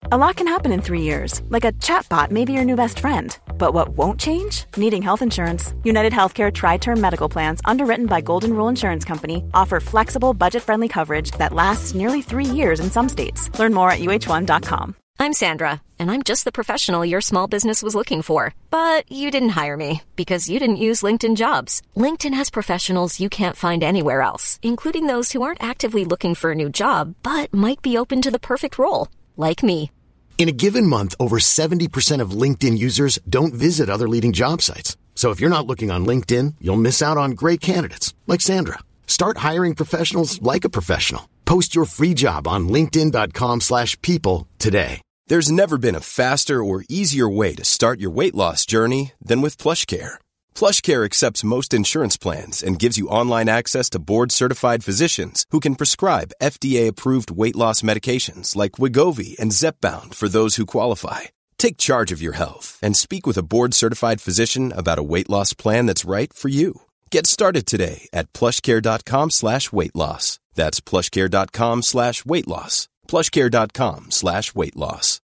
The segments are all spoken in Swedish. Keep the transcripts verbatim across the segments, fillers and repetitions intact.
A lot can happen in three years, like a chatbot may be your new best friend. But what won't change? Needing health insurance. United Healthcare Tri-Term Medical Plans, underwritten by Golden Rule Insurance Company, offer flexible, budget-friendly coverage that lasts nearly three years in some states. Learn more at U H one dot com. I'm Sandra, and I'm just the professional your small business was looking for. But you didn't hire me, because you didn't use LinkedIn Jobs. LinkedIn has professionals you can't find anywhere else, including those who aren't actively looking for a new job, but might be open to the perfect role, like me. In a given month, over seventy percent of LinkedIn users don't visit other leading job sites. So if you're not looking on LinkedIn, you'll miss out on great candidates, like Sandra. Start hiring professionals like a professional. Post your free job on linkedin dot com slash people today. There's never been a faster or easier way to start your weight loss journey than with PlushCare. PlushCare accepts most insurance plans and gives you online access to board-certified physicians who can prescribe F D A-approved weight loss medications like Wegovy and Zepbound for those who qualify. Take charge of your health and speak with a board-certified physician about a weight loss plan that's right for you. Get started today at plushcare.com slash weight loss. That's plushcare.com slash weight loss. plushcare.com slash weight loss.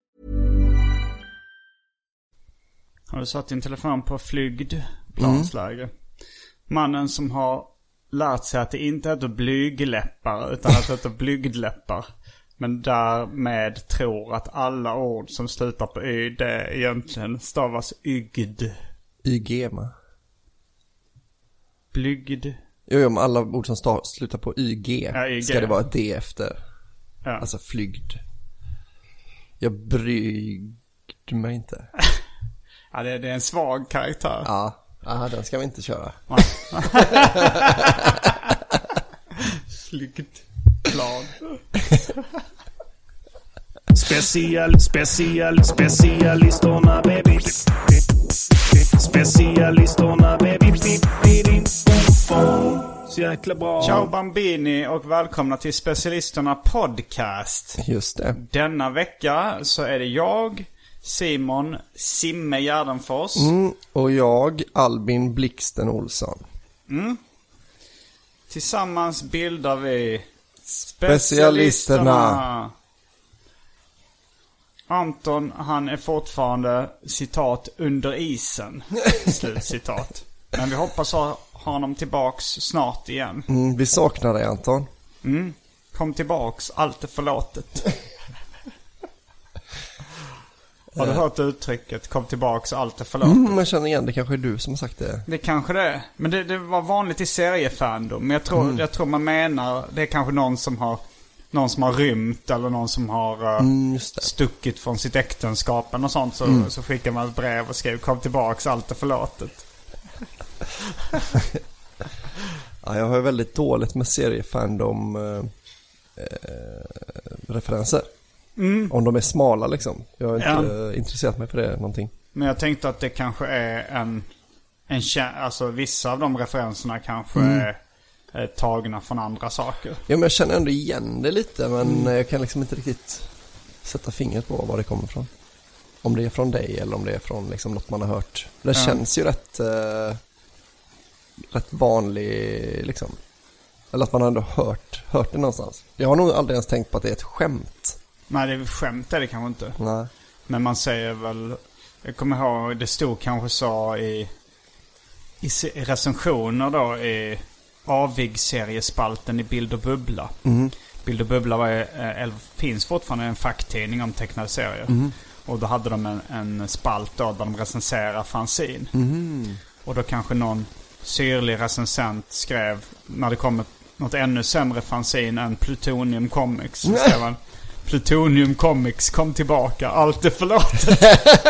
Har du satt din telefon på flygd plansläge? Mm. Mannen som har lärt sig att det inte heter blygläppar utan att det heter blygdläppar. Men därmed tror att alla ord som slutar på y det egentligen stavas ygd. Ygema. Blygd. Jo, jo, men alla ord som stav, slutar på yg, ja, yg ska det vara ett d efter. Ja. Alltså flygd. Jag brygd mig inte. Ja, det, det är en svag karaktär. Ja, aha, den ska vi inte köra. Flygplan. Special, special, specialisterna baby. Specialisterna baby. Så jäkla bra. Ciao Bambini och välkomna till Specialisterna podcast. Just det. Denna vecka så är det jag, Simon Simme Gärdenfors. Mm, och jag, Albin Blixten Olsson. Mm. Tillsammans bildar vi Specialisterna. Specialisterna. Anton, han är fortfarande citat under isen. Slut citat. Men vi hoppas ha honom tillbaks snart igen. Mm, vi saknar dig, Anton. Mm. Kom tillbaks, allt är förlåtet. Har du hört uttrycket kom tillbaks, allt är förlåtet? Mm, man känner igen, det kanske är du som har sagt det. Det kanske det är. Men det, det var vanligt i seriefandom. Men jag tror, mm. jag tror man menar, det är kanske någon som har någon som har rymt eller någon som har uh, mm, stuckit från sitt äktenskap och sånt. Så, mm. så skickar man ett brev och skriver kom tillbaks, allt är förlåtet. Ja, jag har väldigt dåligt med seriefandom eh, eh, referenser. Mm. Om de är smala liksom. Jag har inte ja. eh, intresserat mig för det någonting. Men jag tänkte att det kanske är en, en alltså vissa av de referenserna kanske mm. är, är tagna från andra saker. Ja, men jag känner ändå igen det lite, men mm. jag kan liksom inte riktigt sätta fingret på var det kommer från. Om det är från dig eller om det är från liksom något man har hört. Det ja. känns ju rätt eh, rätt vanlig liksom. Eller att man har ändå hört, hört det någonstans. Jag har nog aldrig ens tänkt på att det är ett skämt. Nej, det är skämt är det kanske inte. Nej. Men man säger väl, jag kommer ihåg, det stod kanske så i, i recensioner då i Avig-seriespalten i Bild och Bubbla. Mm. Bild och Bubbla var, äh, finns fortfarande en facktidning om tecknade serier. Mm. Och då hade de en, en spalt då där de recenserar fanzin. Mm. Och då kanske någon syrlig recensent skrev, när det kommer något ännu sämre fanzin än Plutonium Comics, så skrev man Plutonium Comics, kom tillbaka, allt är förlåtet.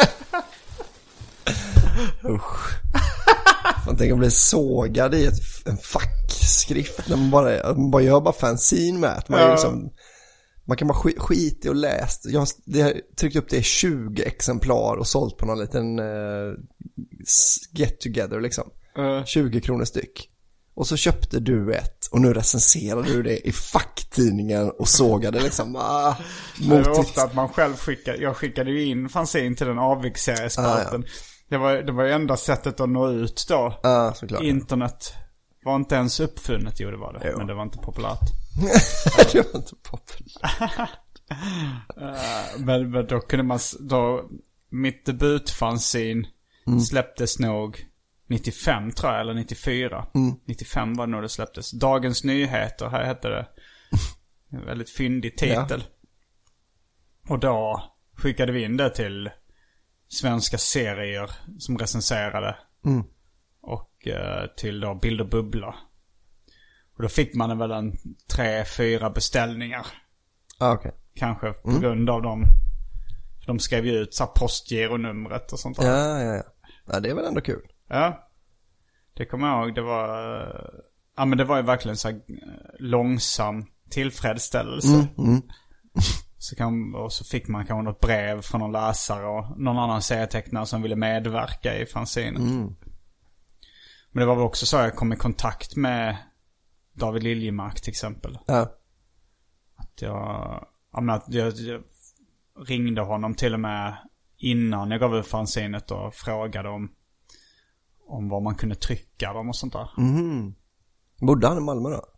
Usch. Man tänker bli sågad i ett, en fackskrift när man bara, man bara gör bara fanzine med man, ja. liksom, man kan bara skit, skit i och läst. Jag har, det har tryckt upp det i tjugo exemplar och sålt på någon liten uh, get together liksom. Uh. tjugo kronor styck. Och så köpte du ett och nu recenserar du det i facktidningen och sågade liksom. Ah, det var ofta att man själv skickade, jag skickade ju in fanzin till den Avig-seriespalten. Ah, ja. Det var det var ju enda sättet att nå ut då. Ah, såklart. Internet var inte ens uppfunnet, jo det var det. Jo. Men det var inte populärt. Det var inte populärt. uh, men, men då kunde man... Då, mitt debutfanzin mm. släpptes nog nittiofem tror jag, eller nittiofyra. Mm. nittiofem var det nog det släpptes. Dagens Nyheter, här hette det. En väldigt fyndig titel. Ja. Och då skickade vi in det till svenska serier som recenserade. Mm. Och uh, till då Bild och Bubbla. Och då fick man väl en tre, fyra beställningar. Ah, okay. Kanske på mm. grund av dem. De skrev ju ut så här postgironumret och sånt där. Ja, ja, ja. Ja, det är väl ändå kul. Ja. Det kommer jag ihåg. Det var... Ja, men det var ju verkligen så här långsam tillfredsställelse. Mm, mm. Så kan, och så fick man kanske något brev från någon läsare och någon annan serietecknare som ville medverka i fanzinet. Mm. Men det var väl också så att jag kom i kontakt med David Liljemark till exempel. Ja. Att jag... Ja, men att jag, jag ringde honom till och med innan jag gav ut fanzinet och frågade om om vad man kunde trycka dem och sånt där. Mm. Bodde han i Malmö då?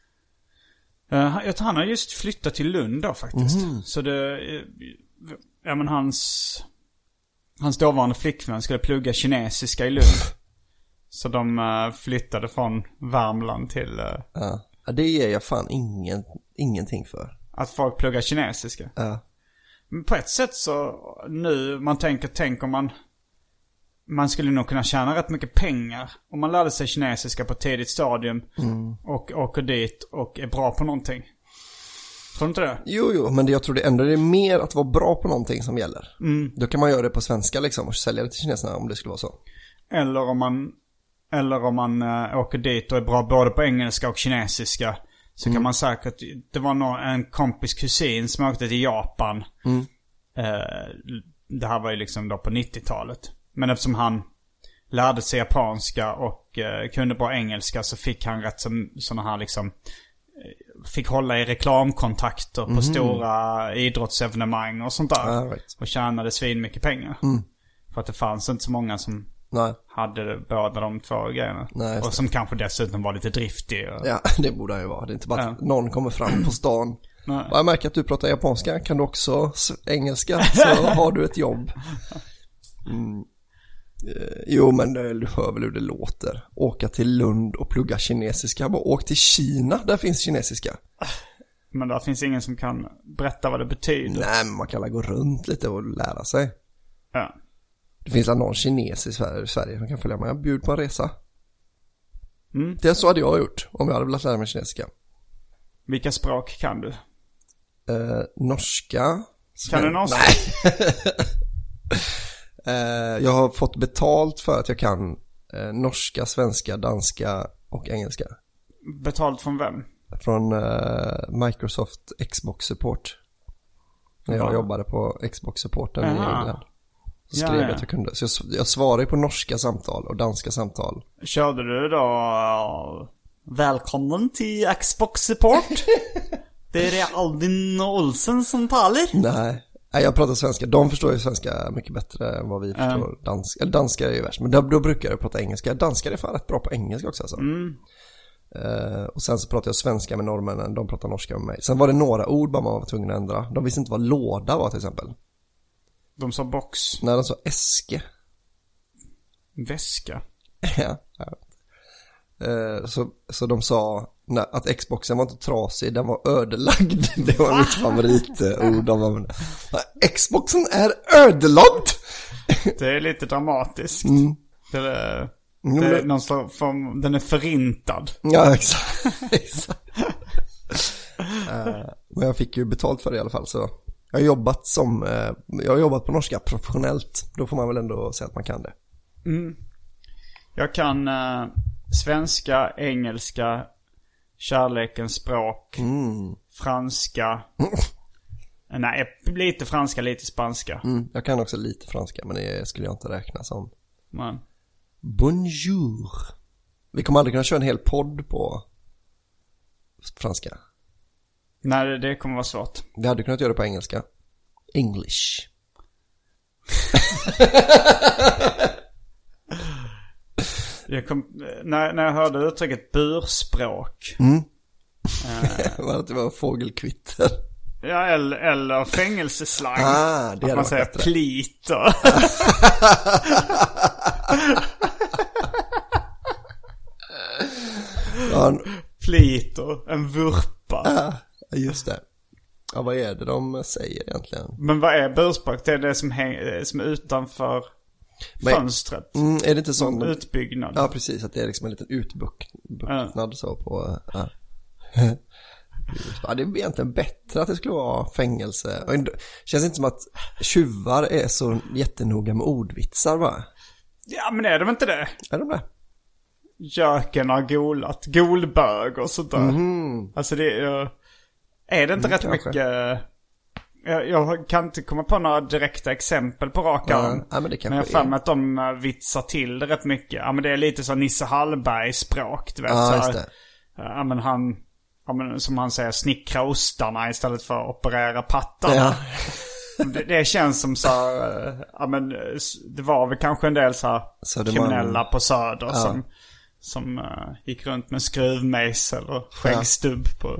Uh, jag tror han har just flyttat till Lund då faktiskt. Mm. Så det... Ja, men hans... Hans dåvarande flickvän skulle plugga kinesiska i Lund. Så de uh, flyttade från Värmland till... Uh, ja. Ja, det ger jag fan ingen, ingenting för. Att folk pluggar kinesiska. Ja. Men på ett sätt så nu, man tänker, tänk om man man skulle nog kunna tjäna rätt mycket pengar om man lärde sig kinesiska på ett tidigt stadium mm. och åker dit och är bra på någonting. Tror du inte det? Jo, jo, men det, jag tror det ändå är mer att vara bra på någonting som gäller. Mm. Då kan man göra det på svenska liksom och sälja det till kineserna om det skulle vara så. Eller om man eller om man äh, åker dit och är bra både på engelska och kinesiska. Så mm. kan man säga att det var någon, en kompis kusin som åkte till Japan. Mm. Eh, det här var ju liksom då på nittiotalet. Men eftersom han lärde sig japanska och eh, kunde bra engelska så fick han rätt som sådana här liksom... Eh, fick hålla i reklamkontakter på mm. stora idrottsevenemang och sånt där. Ah, right. Och tjänade svin mycket pengar. Mm. För att det fanns inte så många som... Nej. Hade båda de två grejerna. Nej, och som kanske dessutom var lite driftig. Och... Ja, det borde han ju vara. Det är inte bara att ja. någon kommer fram på stan. Nej. Och jag märker att du pratar japanska. Kan du också engelska så har du ett jobb. Mm. Jo, men du hör väl hur det låter. Åka till Lund och plugga kinesiska. Bara åk till Kina, där finns kinesiska. Men där finns ingen som kan berätta vad det betyder. Nej, men man kan gå runt lite och lära sig. Ja. Det finns någon kines i Sverige som kan följa med. Jag bjuder på en resa. Mm. Det så hade jag gjort om jag hade velat lära mig kinesiska. Vilka språk kan du? Eh, norska. Kan du norska? Nej. eh, jag har fått betalt för att jag kan eh, norska, svenska, danska och engelska. Betalt från vem? Från eh, Microsoft Xbox Support. När jag ja. jobbade på Xbox Supporten i England. Så skrev jag att jag kunde. Så jag, jag svarade på norska samtal och danska samtal. Körde du då uh, välkommen till Xbox Support? Det är Aldin Olsen som talar. Nej, Nej jag pratar svenska. De förstår ju svenska mycket bättre än vad vi förstår. Mm. Danska, eller danska är ju värst. Men då, då brukar jag prata engelska. Danskar är fan rätt bra på engelska också alltså. Mm. Uh, och sen så pratar jag svenska med norrmännen. De pratar norska med mig. Sen var det några ord bara man var tvungen att ändra. De visste inte vad låda var till exempel. De sa box. Nej, de sa äske. Väska. Ja. Uh, så, så de sa nej, att Xboxen var inte trasig, den var ödelagd. Det var mitt favoritord. De var, Xboxen är ödelagd. Det är lite dramatiskt. Mm. Det är, det är någon slags form, den är förintad. Ja, exakt. exakt. uh, men jag fick ju betalt för det i alla fall så... Jag har jobbat som eh, jag har jobbat på norska professionellt. Då får man väl ändå säga att man kan det. Mm. Jag kan eh, svenska, engelska, kärlekens språk, mm. franska. Mm. Nej, lite franska, lite spanska. Mm. Jag kan också lite franska, men det skulle jag inte räkna som. Man. Bonjour. Vi kommer aldrig kunna köra en hel podd på franska. Nej, det kommer vara svårt. Vi hade kunnat göra det på engelska. English. jag kom, när, när jag hörde uttrycket burspråk. Mm. Äh, var det var fågelkvitter? Ja, eller, eller fängelseslang. Ah, det är att man säger bättre. pliter. Ja, en- Pliter, en vurpa. Ja, just det. Ja, vad är det de säger egentligen? Men vad är burspråk? Det är det som, häng, som är utanför Men- fönstret. Mm, är det inte sån... Utbyggnad. Ja, precis. Att det är liksom en liten utbuktnad Ja. så på... Ja. Ja, det är egentligen bättre att det skulle vara fängelse. Och det känns inte som att tjuvar är så jättenoga med ordvitsar, va? Ja, men är de inte det? Är de det? Göken har golat. Golbög och sånt där. Mm. Alltså det är... Är det inte Mm, rätt kanske. mycket... Jag, jag kan inte komma på några direkta exempel på rak Ja, arm. ja, men det kanske Men jag är. har för mig att de uh, vitsar till det rätt mycket. Ja, men det är lite så Nisse Hallberg-språk, du vet. Ja, så just här, det. ja, men han... Ja, men som han säger, snickra ostarna istället för att operera pattarna. Ja. Det, det känns som så här, uh, ja men uh, det var väl kanske en del så här Södermalm. kriminella på Söder Ja. som, som uh, gick runt med skruvmejsel och skäggstubb på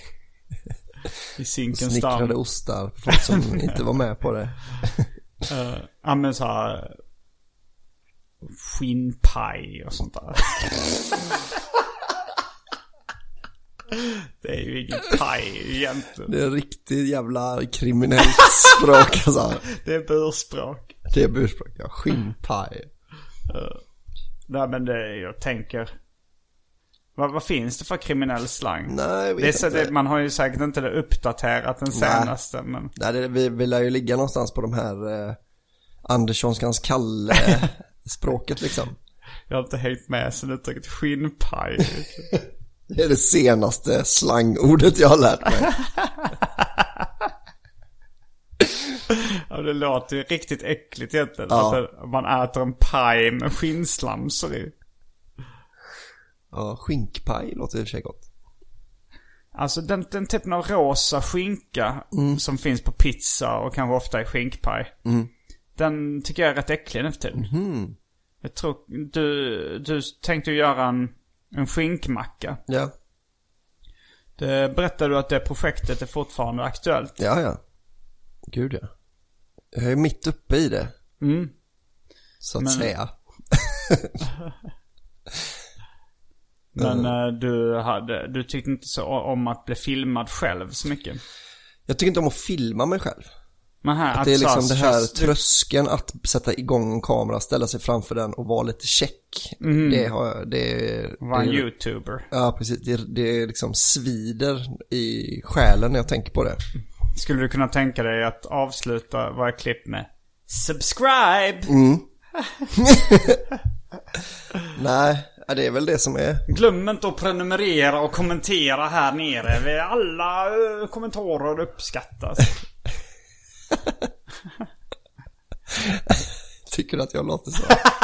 i Zinkensdamm. Snickrade ostar för folk som inte var med på det. Uh, ja men så här skinnpaj och sånt där. Det är ju ingen paj egentligen. Det är riktigt jävla kriminellt språk, alltså. Det är burspråk. Det är burspråk, ja. Skinnpaj. Uh, nej men det, jag tänker... Vad, vad finns det för kriminell slang? Nej, jag vet det är så, inte. det, man har ju säkert inte det uppdaterat den senaste. Nej. Men... Nej, det, vi vill ju ligga någonstans på de här eh, Anderssonskans Kalle-språket liksom. Jag har inte hängt med sen uttrycket skinnpaj. Det är det senaste slangordet jag har lärt mig. Ja, det låter ju riktigt äckligt egentligen. Ja. Att man äter en paj med skinnslamsor i. Ja, skinkpaj låter i och för sig gott. Alltså den, den typen av rosa skinka Mm. som finns på pizza och kanske ofta i skinkpaj. Mm. Den tycker jag är rätt äcklig nu för tiden. Mm. Jag tror du, du tänkte ju göra en, en skinkmacka. Ja. Det berättade du att det projektet är fortfarande aktuellt. Ja, ja. Gud, ja. Jag är mitt uppe i det. Mm. Så att Men- säga. Men eh, du, hade, du tyckte inte så om att bli filmad själv så mycket. Jag tycker inte om att filma mig själv. Men här, Att det är liksom så- det här så- tröskeln att sätta igång en kamera, ställa sig framför den och vara lite check. Det har jag, det, var en det YouTuber. Ja, precis. Det, det liksom svider i själen när jag tänker på det. Skulle du kunna tänka dig att avsluta varje klipp med subscribe? Mm. Nej, ja, det är väl det som är. Glöm inte att prenumerera och kommentera här nere. Alla uh, kommentarer uppskattas. Tycker du att jag låter så?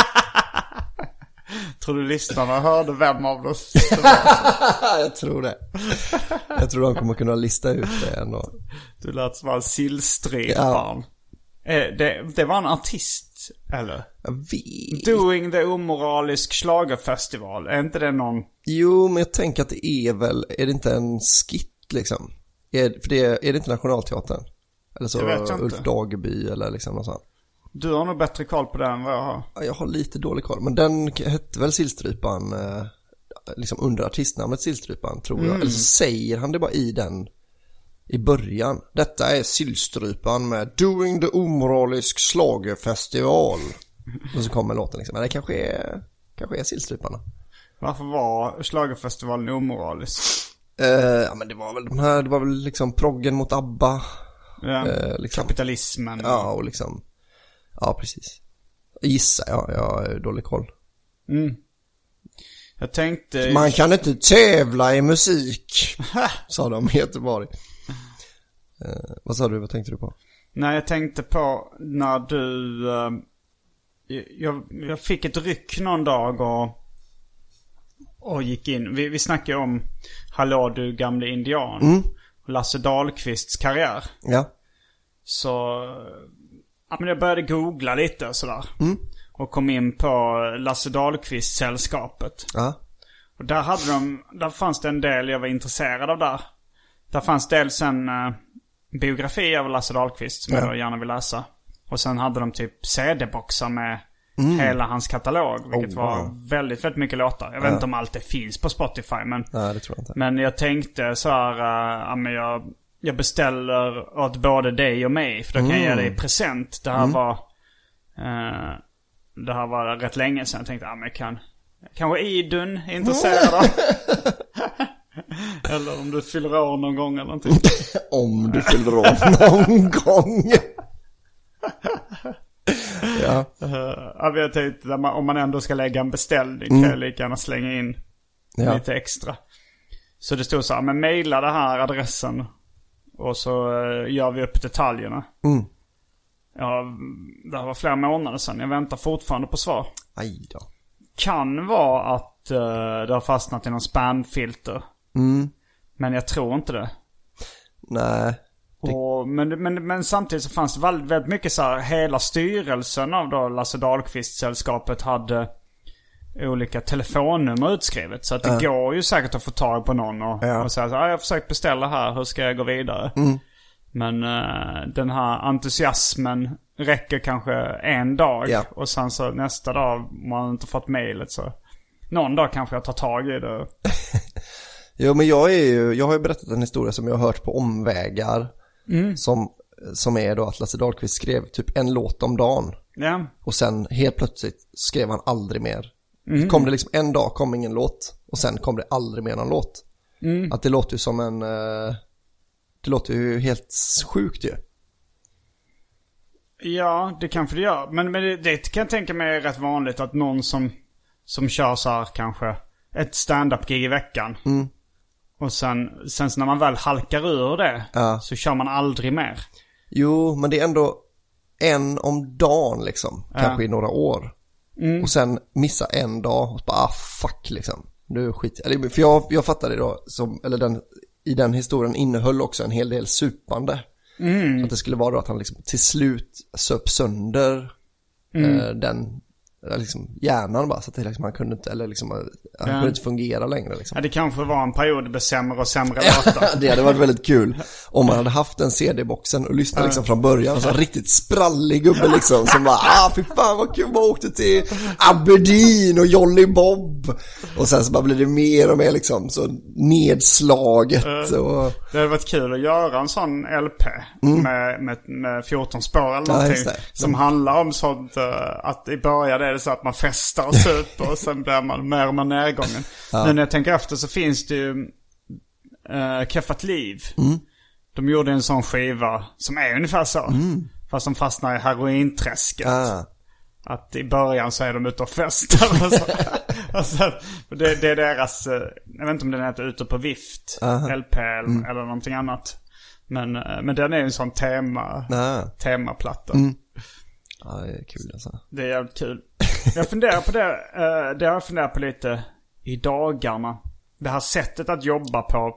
Tror du lyssnarna hörde vem av oss? Jag tror det. Jag tror de kommer kunna lista ut det ändå. Du lät som en sillstrepan. Ja. Eh, det, det var en artist, eller? Jag vet. Doing the omoralisk schlagerfestival. Är inte det någon... Jo, men jag tänker att det är väl, är det inte en skit liksom? Är, för det är, är det inte Nationalteatern? Eller så Det vet jag inte. Ulf Dageby eller liksom något sånt. Du har nog bättre koll på den än vad jag har. Ja, jag har lite dålig koll, men den hette väl Sillstrypan eh, liksom under artistnamnet Sillstrypan, tror jag. Eller så säger han det bara i den i början. Detta är Sillstrypan med Doing the omoralisk schlagerfestival. Och så kommer låten liksom. Men det kanske är, kanske är Sillstryparna. Varför var schlagerfestivalen omoralisk? Eh, ja, men det var väl de här, det var väl liksom proggen mot ABBA. Ja, Eh, liksom. kapitalismen. Ja, och liksom, ja precis. Gissa, ja, jag har dålig koll. Mm. Jag tänkte... Man kan inte tävla i musik, sa de i Göteborg. Eh, vad sa du, vad tänkte du på? Nej, jag tänkte på när du... eh, jag, jag fick ett ryck någon dag och, och gick in. Vi, vi snackade om Hallå du gamle indian. Mm. Och Lasse Dahlqvists karriär. Ja. Så ja, men jag började googla lite och sådär. Mm. Och kom in på Lasse Dahlqvists sällskapet. Ja. Och där hade de, där fanns det en del jag var intresserad av där. Där fanns dels en, biografi av Lasse Dahlqvist som ja. jag gärna vill läsa. Och sen hade de typ C D-boxar med mm. hela hans katalog. Vilket oh, wow. var väldigt, väldigt mycket låtar. Jag ja. vet inte om allt det finns på Spotify. Men, Nej, det tror jag inte. Men jag tänkte så här, uh, ja, men jag, jag beställer åt både dig och mig. För då kan mm. jag ge dig present. Det här mm. var uh, det här var rätt länge sedan. Jag tänkte, ja men jag kan kanske Idun är intresserad av. Eller om du fyller år någon gång eller någonting. Om du fyller år någon gång. Ja. Uh, jag tänkte, om man ändå ska lägga en beställning mm. kan jag lika gärna slänga in ja. lite extra. Så det stod så här, men mejla det här adressen och så uh, gör vi upp detaljerna. Mm. Ja, det var flera månader sedan. Jag väntar fortfarande på svar. Aj då. Kan vara att uh, det har fastnat i någon spamfilter. Mm. Men jag tror inte det. Nej. Det... Och, men, men, men samtidigt så fanns det väldigt, väldigt mycket så här, hela styrelsen av då Lasse Dahlqvist-sällskapet hade olika telefonnummer utskrivet. Så att det uh. går ju säkert att få tag på någon och, ja. och säga så här, jag har försökt beställa här, hur ska jag gå vidare? Mm. Men uh, den här entusiasmen räcker kanske en dag ja. och sen så nästa dag man inte fått mejlet så någon dag kanske jag tar tag i det. Jo, men jag är ju, jag har ju berättat en historia som jag har hört på omvägar mm. som, som är då att Lasse Dahlqvist skrev typ en låt om dagen. Ja. Och sen helt plötsligt skrev han aldrig mer. Mm. Kom det liksom en dag kom ingen låt och sen kom det aldrig mer någon låt. Mm. Att det låter ju som en det låter ju helt sjukt ju. Ja, det kanske det gör. Men, men det, det kan jag tänka mig är rätt vanligt att någon som som kör så här kanske ett stand-up-gig i veckan. Mm. Och sen, sen när man väl halkar ur det ja. så kör man aldrig mer. Jo, men det är ändå en om dagen liksom. Ja. Kanske i några år. Mm. Och sen missa en dag och bara, ah, fuck liksom. Nu skit. Eller, för jag, jag fattade det då, som, eller den, i den historien innehöll också en hel del supande. Mm. Att det skulle vara då att han liksom till slut söp sönder mm. eh, den liksom hjärnan bara, så att det liksom, han kunde inte, eller liksom, han ja. kunde inte fungera längre liksom. Ja, det kanske var en period med sämre och sämre låtar. Det hade varit väldigt kul om man hade haft den C D-boxen och lyssnat liksom från början, så en riktigt sprallig gubbe liksom som bara, ah fy fan vad kul, man åkte till Aberdeen och Jolly Bob och sen så bara blev det mer och mer liksom så nedslaget och... Det hade varit kul att göra en sån L P mm. med, med, med fjorton spår eller någonting ja, som handlar om sånt att i början är det så att man festar och super och sen blir man mer och mer närgången. Ja. Nu när jag tänker efter så finns det ju äh, Keffat Liv. Mm. De gjorde en sån skiva som är ungefär så. Mm. Fast de fastnar i herointräsket. Ah. Att i början så är de ute och festar. Och så. Alltså, det, det är deras, jag vet inte om den heter Ute på vift. Aha. L P mm. eller någonting annat. Men, men den är en sån tema, ah. temaplatta. Mm. Ja, det är kul alltså. Det är jävligt kul. Jag funderar på det, uh, det har jag funderat på lite i dagarna. Det här sättet att jobba på.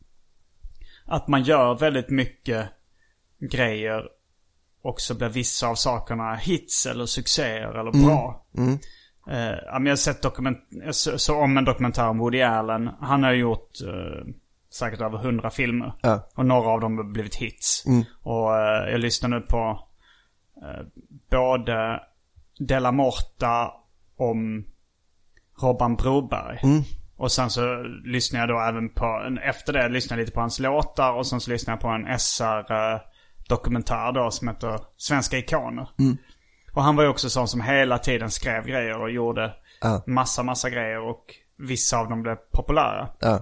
Att man gör väldigt mycket grejer och så blir vissa av sakerna hits eller succéer eller bra. Mm. Mm. Uh, jag har sett dokument, så, så om en dokumentär om Woody Allen. Han har gjort uh, säkert över hundra filmer. Ja. Och några av dem har blivit hits. Mm. Och uh, jag lyssnar nu på uh, både Della Morta om Robban Broberg. Mm. Och sen så lyssnar jag då även på, efter det lyssnar jag lite på hans låtar. Och sen så lyssnar jag på en S R-dokumentär då som heter Svenska ikoner. Mm. Och han var ju också sån som hela tiden skrev grejer och gjorde ja. massa, massa grejer. Och vissa av dem blev populära. Ja.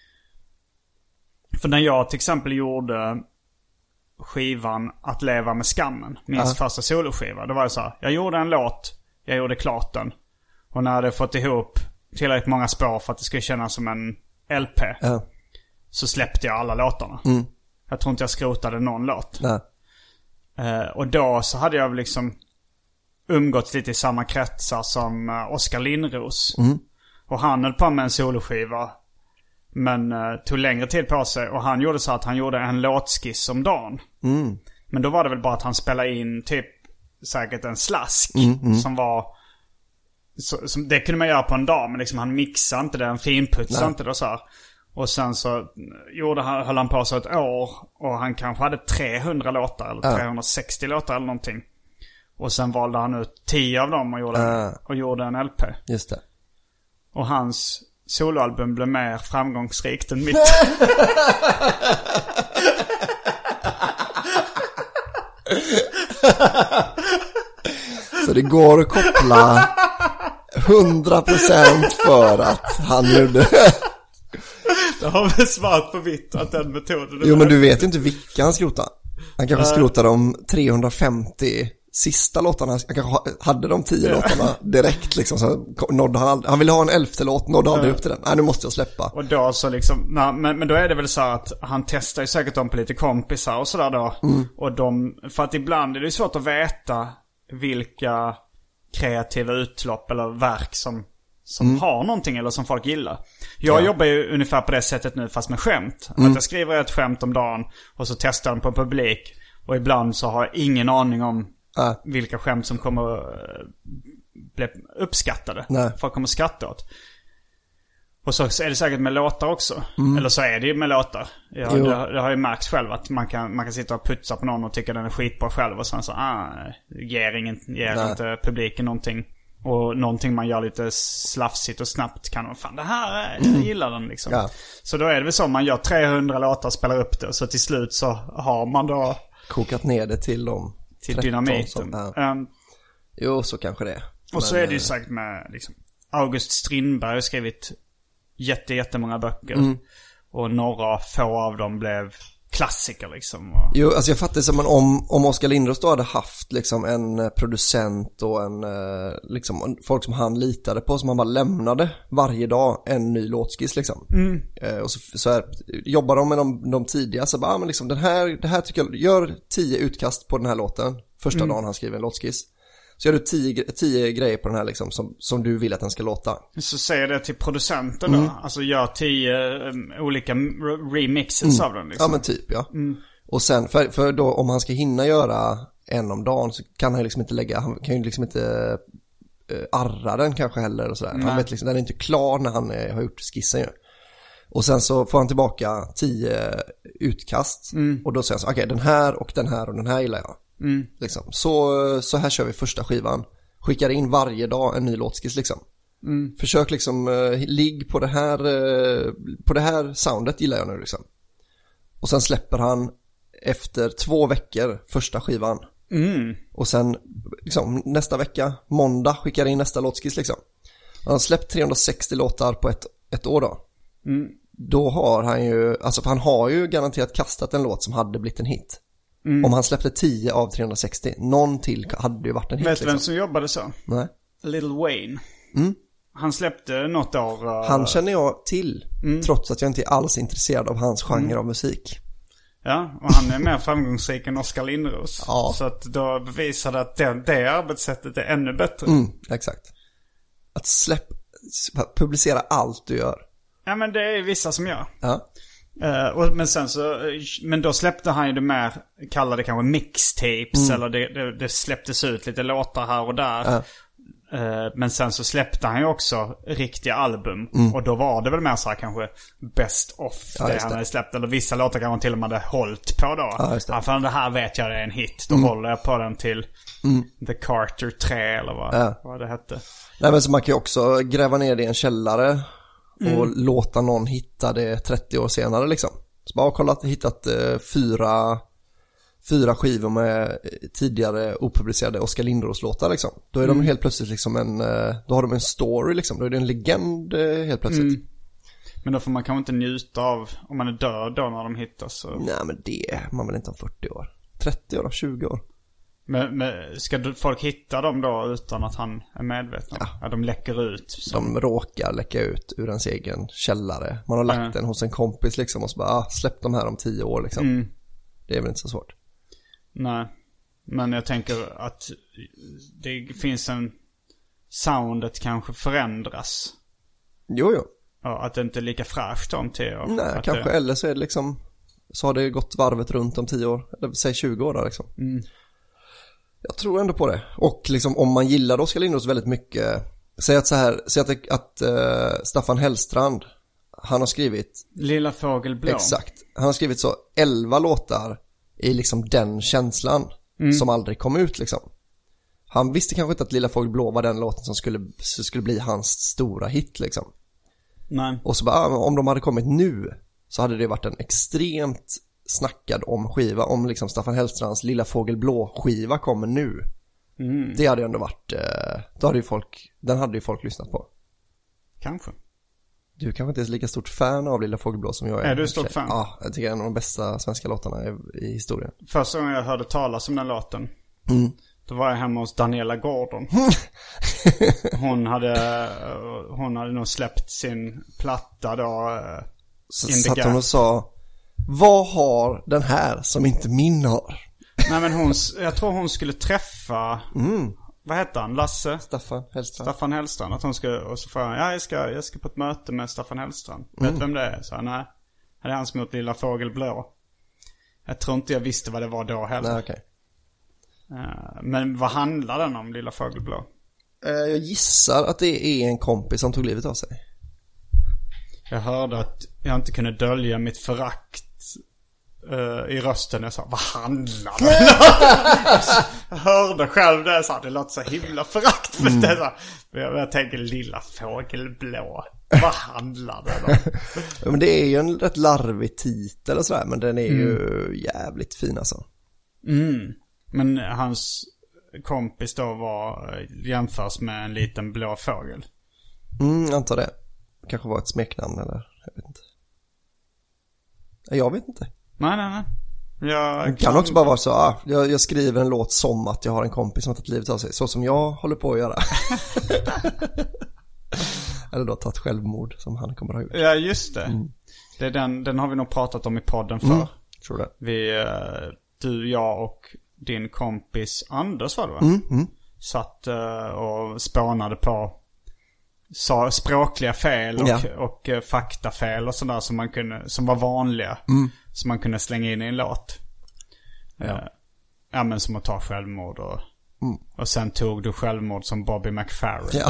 För när jag till exempel gjorde skivan Att leva med skammen, min ja. första soloskiva, det var ju så här, jag gjorde en låt, jag gjorde klart den. Och när jag hade fått ihop tillräckligt många spår för att det skulle kännas som en L P ja. så släppte jag alla låtarna. Mm. Jag tror inte jag skrotade någon låt. Nej. Uh, och då så hade jag liksom umgått lite i samma kretsar som uh, Oskar Lindros. Mm. Och han höll på med en soloskiva, men uh, tog längre tid på sig. Och han gjorde så att han gjorde en låtskiss om dagen. Mm. Men då var det väl bara att han spelade in typ säkert en slask mm, mm. som var så, som, det kunde man göra på en dag, men liksom han mixade inte det, han finputsade inte det och så här. Och sen så gjorde han, höll han på så ett år. Och han kanske hade trehundra låtar eller ja. trehundrasextio låtar eller någonting. Och sen valde han ut tio av dem och gjorde, ja. och gjorde en L P. Just det. Och hans soloalbum blev mer framgångsrikt än mitt. Så det går att koppla hundra procent för att han gjorde. Det har vi svart på vitt att den metoden. Jo, men du vet ju inte vilka han skrotade. Han kanske skrotade de trehundrafemtio sista låtarna. Han kanske hade de tio ja. låtarna direkt liksom, så nådde han aldrig. Han ville ha en elfte låt, nådde aldrig ja. upp till den. Nej, nu måste jag släppa. Och då så liksom, nej, men, men då är det väl så att han testar ju säkert dem på lite kompisar och sådär då. Mm. Och de, för att ibland är det ju svårt att veta vilka kreativa utlopp eller verk som som mm. har någonting eller som folk gillar. Jag ja. jobbar ju ungefär på det sättet nu fast med skämt. Mm. Att jag skriver ett skämt om dagen och så testar den på publik. Och ibland så har jag ingen aning om äh. vilka skämt som kommer uh, bli uppskattade. Nej. Folk kommer skratta åt. Och så är det säkert med låtar också. Mm. Eller så är det ju med låtar. Jag, det, det har ju märkt själv att man kan, man kan sitta och putsa på någon och tycka den är skitbra själv. Och sen så ah, ger, ingen, ger inte publiken någonting. Och någonting man gör lite slafsigt och snabbt kan man, fan det här, jag gillar den liksom. Ja. Så då är det väl så, man gör trehundra låtar och spelar upp det. Så till slut så har man då kokat ner det till dem. Till dynamiten. Som, ja. um, jo, så kanske det. Och men, så är det ju sagt med liksom, August Strindberg har skrivit jätte, jättemånga böcker. Mm. Och några få av dem blev klassiker liksom. Och... Jo, alltså jag fattar som om, om Oskar Lindros då hade haft liksom en producent och en liksom, folk som han litade på, som han bara lämnade varje dag en ny låtskiss liksom. Mm. Eh, och så, så här, jobbar de med de, de tidiga så bara, ah, men liksom den här, det här tycker jag, gör tio utkast på den här låten första mm. dagen han skriver en låtskiss. Så gör du tio, tio grejer på den här liksom, som, som du vill att den ska låta. Så säger det till producenten då. Mm. Alltså gör tio um, olika remixes mm. av den liksom. Ja men typ ja. Mm. Och sen för, för då om han ska hinna göra en om dagen så kan han liksom inte lägga, han kan ju liksom inte uh, arra den kanske heller och sådär. Han vet liksom, den är inte klar när han uh, har gjort skissen ju. Och sen så får han tillbaka tio utkast. Mm. Och då säger han så, okej okay, den här och den här och den här gillar jag. Mm. Liksom. Så, så här kör vi första skivan. Skickar in varje dag en ny låtskiss liksom. Mm. Försök liksom uh, ligg på det här uh, på det här soundet gillar jag nu liksom. Och sen släpper han efter två veckor första skivan. Mm. Och sen liksom, nästa vecka måndag skickar in nästa låtskiss liksom. Han har släppt trehundrasextio låtar på ett, ett år då. Mm. Då har han ju, alltså för han har ju garanterat kastat en låt som hade blivit en hit. Mm. Om han släppte tio av trehundrasextio, någon till hade ju varit en hit. Vet du liksom. vem som jobbade så? Nej. Lil Wayne. Mm. Han släppte något år. Uh... Han känner jag till, mm. trots att jag inte är alls intresserad av hans genre mm. av musik. Ja, och han är mer framgångsrik än Oskar Lindros. Ja. Så att då bevisar det att det, det arbetssättet är ännu bättre. Mm, exakt. Att släpp, publicera allt du gör. Ja, men det är vissa som gör. Ja. Uh, och, men sen så, men då släppte han ju det mer, kallade det kanske mixtapes, mm. eller det, det, det släpptes ut lite låtar här och där. Ja. Uh, men sen så släppte han ju också riktiga album. Mm. Och då var det väl mer så här kanske best of ja, det han hade släppt. Eller vissa låtar kan man till och med hade hållit på då. Ja, ja, för det här vet jag det är en hit. Då mm. håller jag på den till mm. The Carter tre eller vad, ja. vad det hette. Nej, men så man kan ju också gräva ner det i en källare och mm. låta någon hitta det trettio år senare liksom. Så bara kollat, hittat eh, fyra fyra skivor med tidigare opublicerade Oskar Lindros-låtar liksom. Då är mm. de helt plötsligt liksom en, då har de en story liksom. Då är det en legend helt plötsligt. Mm. Men då får man kanske inte njuta av, om man är död då när de hittas. Så... Nej, men det är man väl inte om fyrtio år. trettio år, tjugo år. Men, men ska folk hitta dem då utan att han är medveten? Ja. Ja, de läcker ut. Så. De råkar läcka ut ur ens egen källare. Man har lagt mm. den hos en kompis liksom och så bara, ah, släpp de här om tio år liksom. Mm. Det är väl inte så svårt. Nej, men jag tänker att det finns en, soundet kanske förändras. Jo, jo. Ja, att det inte är lika fräscht om tio år. Nej, kanske, det... eller så är det liksom, så har det gått varvet runt om tio år, eller säg tjugo år då liksom. Mm. Jag tror ändå på det. Och liksom om man gillar Oskar Lindros väldigt mycket, säg att så här, säg att, att uh, Staffan Hellstrand, han har skrivit... Lilla fågel blå. Exakt. Han har skrivit så elva låtar i liksom den känslan mm. som aldrig kom ut liksom. Han visste kanske inte att Lilla fågel blå var den låten som skulle, skulle bli hans stora hit liksom. Nej. Och så bara, om de hade kommit nu så hade det varit en extremt snackad om skiva. Om liksom Staffan Hellstrands Lilla fågel blå skiva kommer nu. Mm. Det hade ju ändå varit, då hade ju folk, den hade ju folk lyssnat på. Kanske. Du kanske inte är så lika stort fan av Lilla fågelblå som jag är. Är du stort fan? Ja, jag tycker det är en av de bästa svenska låtarna i, i historien. Första gången jag hörde talas om den låten mm. då var jag hemma hos Daniela Gordon. Hon hade hon hade nog släppt sin platta då. Så satt hon och sa, vad har den här som inte min har? Nej men hon, jag tror hon skulle träffa mm. vad heter han? Lasse? Staffan Hellstrand. Staffan Hellstrand. Att hon ska, och så frågade ja, jag ska, jag ska på ett möte med Staffan Hellstrand. Mm. Vet du vem det är? Så nej. Det är han som gjort Lilla fågel blå. Jag tror inte jag visste vad det var då heller. Nej, okej. Uh, men vad handlar den om, Lilla fågel blå? Uh, jag gissar att det är en kompis som tog livet av sig. Jag hörde att jag inte kunde dölja mitt förakt Uh, i rösten. Jag sa, vad handlar det? Jag hörde själv det, så det låter så himla förakt för mm. det där. Jag, jag tänker Lilla fågel blå. Vad handlar det då? Ja, men det är ju en rätt larvig titel och sådär, men den är mm. ju jävligt fin alltså. Mm. Men hans kompis då var jämförs med en liten blå fågel. Mm, antar det. Kanske var ett smeknamn eller jag vet inte. Jag vet inte. Nej, nej, nej. Jag kan, kan också bara vara så, ah, jag, jag skriver en låt som att jag har en kompis som har tagit livet av sig. Så som jag håller på att göra. Eller då tagit självmord som han kommer att ha gjort. Ja, just det. Mm. det är den, den har vi nog pratat om i podden för. Mm, tror det. Vi, du, jag och din kompis Anders var det va? Mm, mm. Satt och spånade på sa språkliga fel och, ja. och, och faktafel och sådär som man kunde, som var vanliga mm. som man kunde slänga in i en låt. Ja, uh, ja men som att ta självmord och, mm. och sen tog du självmord som Bobby McFerrin. Ja.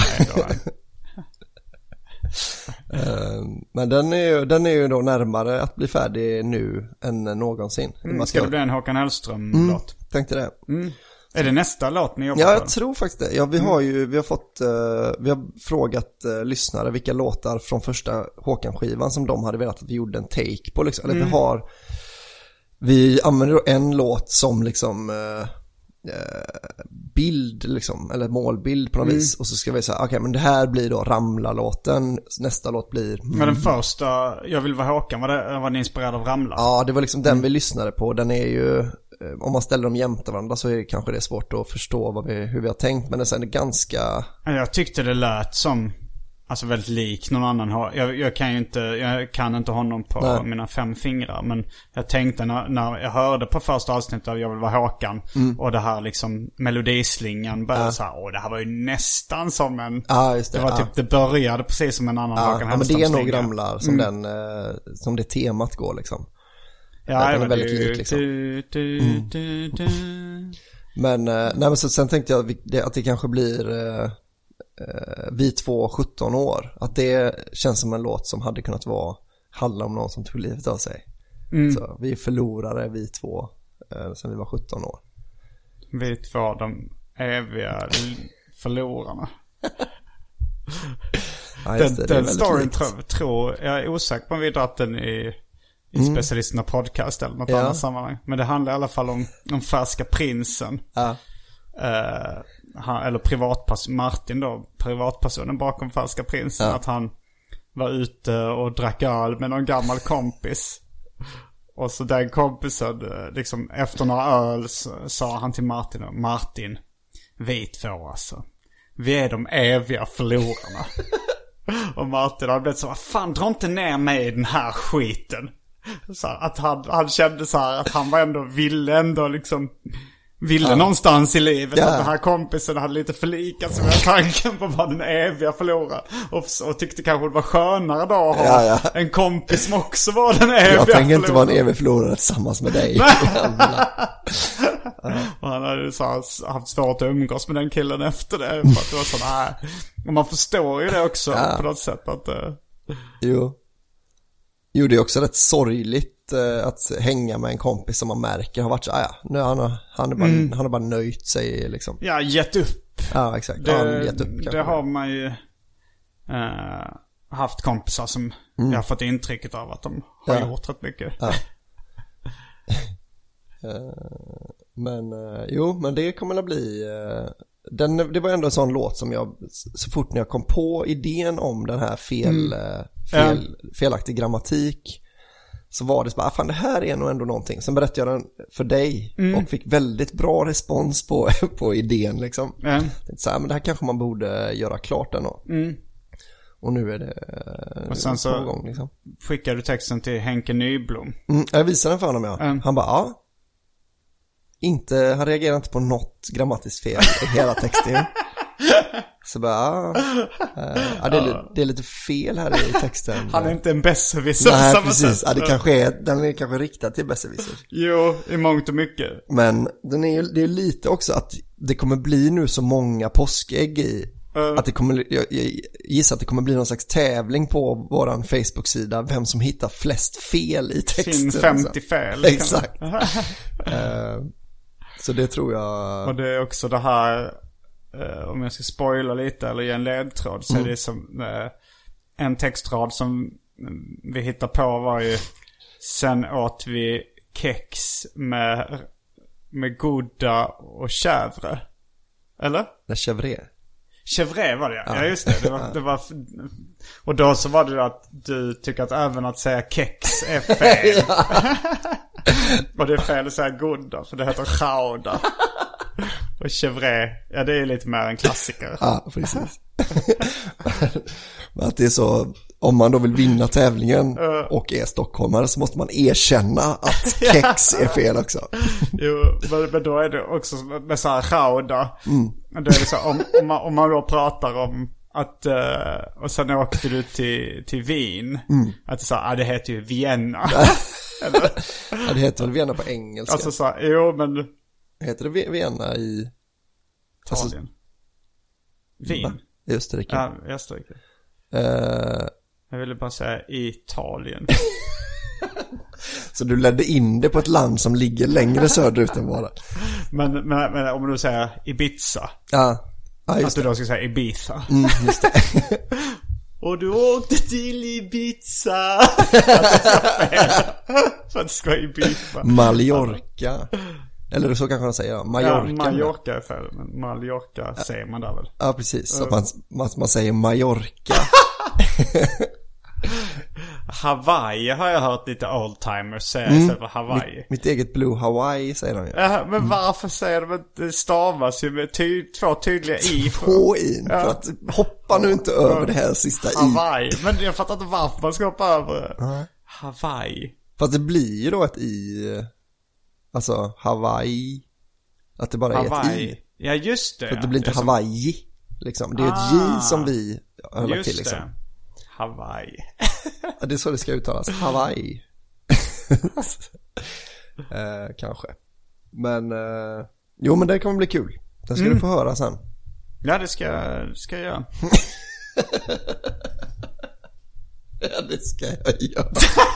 uh, men den är, ju, den är ju då närmare att bli färdig nu än någonsin. Mm, man ska det bli en Håkan Hellström-låt? Mm, tänkte det. Mm. Är det nästa låt ni jobbar Ja, på? jag tror faktiskt det. Ja, vi har ju vi har fått uh, vi har frågat uh, lyssnare vilka låtar från första Håkan-skivan som de hade velat att vi gjorde en take på liksom. Eller mm. vi har vi använder då en låt som liksom uh, uh, bild liksom, eller målbild på något mm. vis, och så ska vi säga okej, okay, men det här blir då Ramla-låten, nästa låt blir mm. Men den första, Jag vill vara Håkan, var det var den inspirerad av Ramla? Ja, det var liksom den mm. vi lyssnade på. Den är ju, om man ställer dem jämte varandra så är det kanske det är svårt att förstå vad vi, hur vi har tänkt, men det är ganska... Jag tyckte det lät som, alltså väldigt lik någon annan har. Jag, jag kan ju inte, jag kan inte honom på Nej. mina fem fingrar, men jag tänkte när, när jag hörde på första avsnittet av Jag vill vara Håkan mm. och det här liksom melodislingan började ja. så här, åh, det här var ju nästan som en, ja, just det. det var ja. typ, det började precis som en annan ja, Håkan ja, men det är nog Ramlar som mm. den, eh, som det temat går liksom. Ja, den är väldigt du, lik liksom. Du, du, mm. du, du. Men, eh, nej, men så, sen tänkte jag att, vi, det, att det kanske blir eh, eh, vi två sjutton år. Att det känns som en låt som hade kunnat vara handla om någon som tog livet av sig. Mm. Så vi är förlorare, vi två, eh, sen vi var sjutton år. Vi två, de eviga förlorarna. Ja, den det, den storyn tror, tror jag är osäker på om vi dratt den i i mm. Specialisterna podcast eller något ja. annat sammanhang. Men det handlar i alla fall om, om Färska prinsen. Ja. Uh, han, eller privatperson, Martin då, privatpersonen bakom Färska prinsen. Ja. Att han var ute och drack öl med någon gammal kompis. Och så den kompisen, liksom efter några öl så, sa han till Martin, Martin, vi två alltså, vi är de eviga förlorarna. Och Martin hade blivit så, vad fan, dra inte ner mig i den här skiten. Så att han, han kände så här att han var ändå, ville ändå liksom, ville ja. någonstans i livet ja. att den här kompisen hade lite förlikat sig med tanken på vad den eviga förloraren. Och, och tyckte kanske det var skönare då att ha ja, ja. en kompis som också var den eviga förloraren. Jag tänker inte vara en evig förlorare tillsammans med dig. Och han hade så här, haft svårt att umgås med den killen efter det. För att det var så här. Och man förstår ju det också ja. på något sätt att... Uh... Jo. Jo, det är också rätt sorgligt eh, att hänga med en kompis som man märker har varit så, ah, ja, nu han har han är bara mm. han har bara nöjt sig liksom. Ja, gett upp. Ja, exakt. Det, ja, han gett upp, det har man ju eh, haft kompisar som mm. jag har fått intrycket av att de har ja. gjort rätt mycket. Ja. uh, men uh, jo, men det kommer att bli uh, den, det var ändå en sån låt som jag, så fort när jag kom på idén om den här fel, mm. fel, felaktig grammatik, så var det så bara, fan det här är nog ändå någonting. Sen berättade jag den för dig mm. och fick väldigt bra respons på, på idén liksom. Mm. Så här, men det här kanske man borde göra klart ändå. Mm. Och nu är det och sen så gång, liksom. Skickade du texten till Henke Nyblom. Mm, jag visade den för honom, ja. Mm. Han bara, ja. Inte, han reagerar inte på något grammatiskt fel i hela texten. Så bara, ja, ja det, är, det är lite fel här i texten. Han är inte en besserwisser. Nej, precis. Ja, det kanske är, den är kanske riktad till besserwisser. Jo, i mångt och mycket. Men den är, det är lite också att det kommer bli nu så många påskägg i. Uh. Att det kommer, jag, jag gissar att det kommer bli någon slags tävling på våran Facebook-sida, vem som hittar flest fel i texten. Sin femtio fel. Exakt. uh, så det tror jag. Och det är också det här, uh, om jag ska spoila lite eller ge en ledtråd, så mm. är det som uh, en textrad som vi hittar på var ju, sen åt vi kex med, med Gouda och chèvre. Eller? Det chèvre. Chèvre var det, ja. Ja just det, det, var, det var, och då så var det att du tycker att även att säga kex är fel. Och det är fel att säga Gouda, för det heter chauda. Och chèvre, ja det är lite mer en klassiker. Ja, precis. Men att det är så, om man då vill vinna tävlingen och är stockholmare, så måste man erkänna att kex är fel också. Jo, men då är det också med så här chauda. Mm. Då är det så, om, om, man, om man då pratar om att, uh, och sen åkte du till, till Wien, mm. att det, så, ah, det heter ju Vienna. Eller? Ja, det heter väl Vienna på engelska. Alltså så, jo men heter det Vienna i Italien? Alltså, Wien? I Österrike. Ja, i Österrike. Uh, jag ville bara säga Italien. Så du ledde in det på ett land som ligger längre söderut än våra. Men, men, men om du säger Ibiza. Ja, ja just att du då ska säga Ibiza. Mm, just det. Och du åkte till Ibiza. För att det ska vara Ibiza. Mallorca. Eller så kanske man säger, ja. Mallorca. Ja, Mallorca är fel, men Mallorca ja. Säger man där väl. Ja, precis. Så uh. man, man, man säger Mallorca. Hawaii har jag hört lite oldtimers säga mm. istället för Hawaii. Mitt, mitt eget Blue Hawaii säger de ju. Ja, men varför säger de att det stavas ju med ty- två tydliga i? Två i, ja. För att hoppa nu inte över ja. Det här sista i. Hawaii, men jag fattar inte varför man ska hoppa över uh. Hawaii. Fast det blir ju då ett i, alltså Hawaii, att det bara Hawaii. Är ett i. Ja, just det. För det blir inte det Hawaii, som... liksom. Det är ah. ett j som vi har lagt till liksom. Det. Hawaii. Ja, det är så det ska uttalas. Hawaii. eh, kanske. Men eh, jo, men det kommer bli kul. Det ska mm. du få höra sen. Ja, det ska, ska jag göra. Ja, det ska jag göra.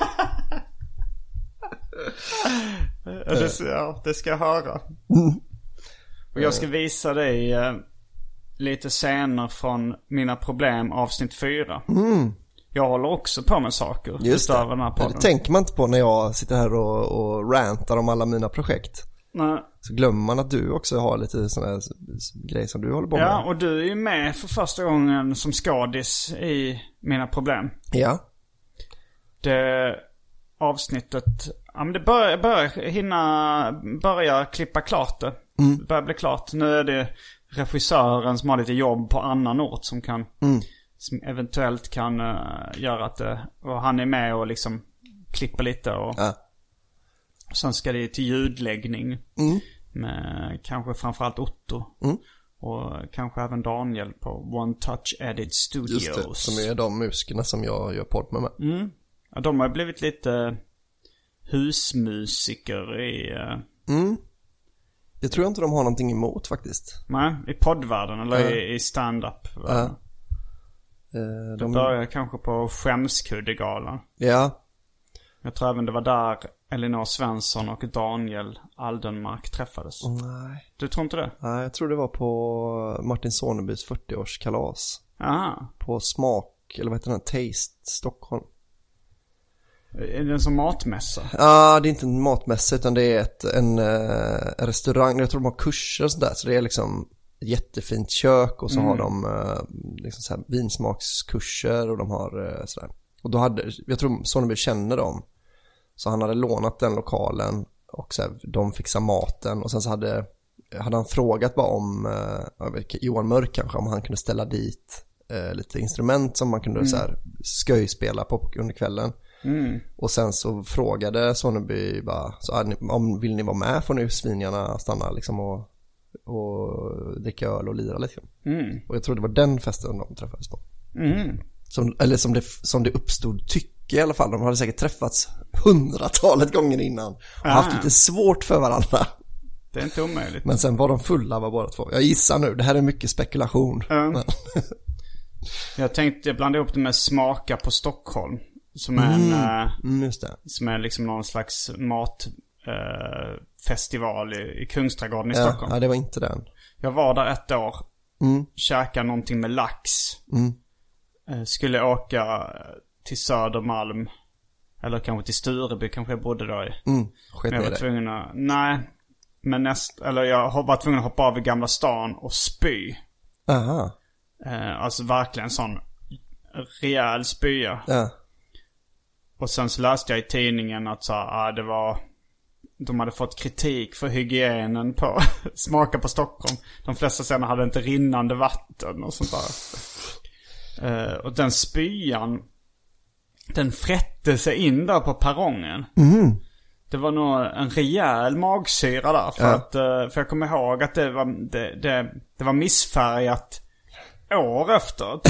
Ja, det, ja, det ska jag höra. Mm. Och jag ska visa dig eh, lite scener från Mina problem avsnitt fyra. Mm. Jag håller också på med saker. Just det. Den här podden. Det tänker man inte på när jag sitter här och, och rantar om alla mina projekt. Nej. Så glömmer man att du också har lite sådana här grejer som du håller på med. Ja, och du är ju med för första gången som skadis i Mina problem. Ja. Det avsnittet, ja men det börjar, börjar hinna, börja klippa klart det. Mm. Det börjar bli klart. Nu är det regissören som har lite jobb på annan ort som kan, mm. som eventuellt kan uh, göra att det, och han är med och liksom klipper lite och ja. Sen ska det till ljudläggning mm. med kanske framförallt Otto mm. och kanske även Daniel på One Touch Edit Studios. Just det, som är de musikerna som jag gör podd med mig. Mm. Ja, de har blivit lite husmusiker i uh... mm. Jag tror inte de har någonting emot faktiskt. Nej, i poddvärlden eller uh. i, i stand-up. Uh. Uh, de... Det börjar kanske på Skämskuddegalan. Ja, Jag tror även det var där Elinor Svensson och Daniel Aldenmark träffades. Nej. Du tror inte det? Nej, jag tror det var på Martin Sonebys fyrtioårskalas. Aha. På Smak, eller vad heter den? Taste Stockholm. Är det en som matmässa? Ja, ah, det är inte en matmässa utan det är ett, en, en restaurang. Jag tror de har kurser och sådär. Så det är liksom ett jättefint kök och så mm. har de liksom så här vinsmakskurser och de har sådär. Och då hade, jag tror Soneby känner dem. Så han hade lånat den lokalen och så här, de fixade maten. Och sen så hade, hade han frågat bara om jag vet, Johan Mörk kanske, om han kunde ställa dit eh, lite instrument som man kunde mm. så här, sköjspela på under kvällen. Mm. Och sen så frågade Soneby bara, så, om vill ni vara med får ni svingarna stanna liksom och, och dricka öl och lira lite. Mm. Och jag tror det var den festen de träffades på. Mm. Som, eller som det, som det uppstod tycke i alla fall. De hade säkert träffats hundratalet gånger innan och ah. haft lite svårt för varandra. Det är inte omöjligt. Men sen var de fulla var båda två. Jag gissar nu, det här är mycket spekulation. Mm. Jag tänkte blanda ihop det med Smaka på Stockholm. Som är mm. en mm, just det. Som är liksom någon slags matfestival uh, i, i Kungsträdgården i ja, Stockholm. Ja, det var inte den. Jag var där ett år. Mm. Käkade någonting med lax. Mm. Uh, skulle åka till Södermalm. Eller kanske till Stureby, kanske jag bodde där i. Mm. Skett jag var tvungen att, nej. Men näst, eller jag var tvungen att hoppa av i Gamla stan och spy. Aha. Uh, alltså verkligen sån rejäl spya. Ja. Och sen så läste jag i tidningen att så, ah, det var, de hade fått kritik för hygienen på Smaka på Stockholm. De flesta ställen hade inte rinnande vatten och sånt där. Uh, och den spyan, den frätte sig in där på perrongen. Mm. Det var nog en rejäl magsyra där. För, ja. att, uh, för jag kommer ihåg att det var, det, det, det var missfärgat år efter.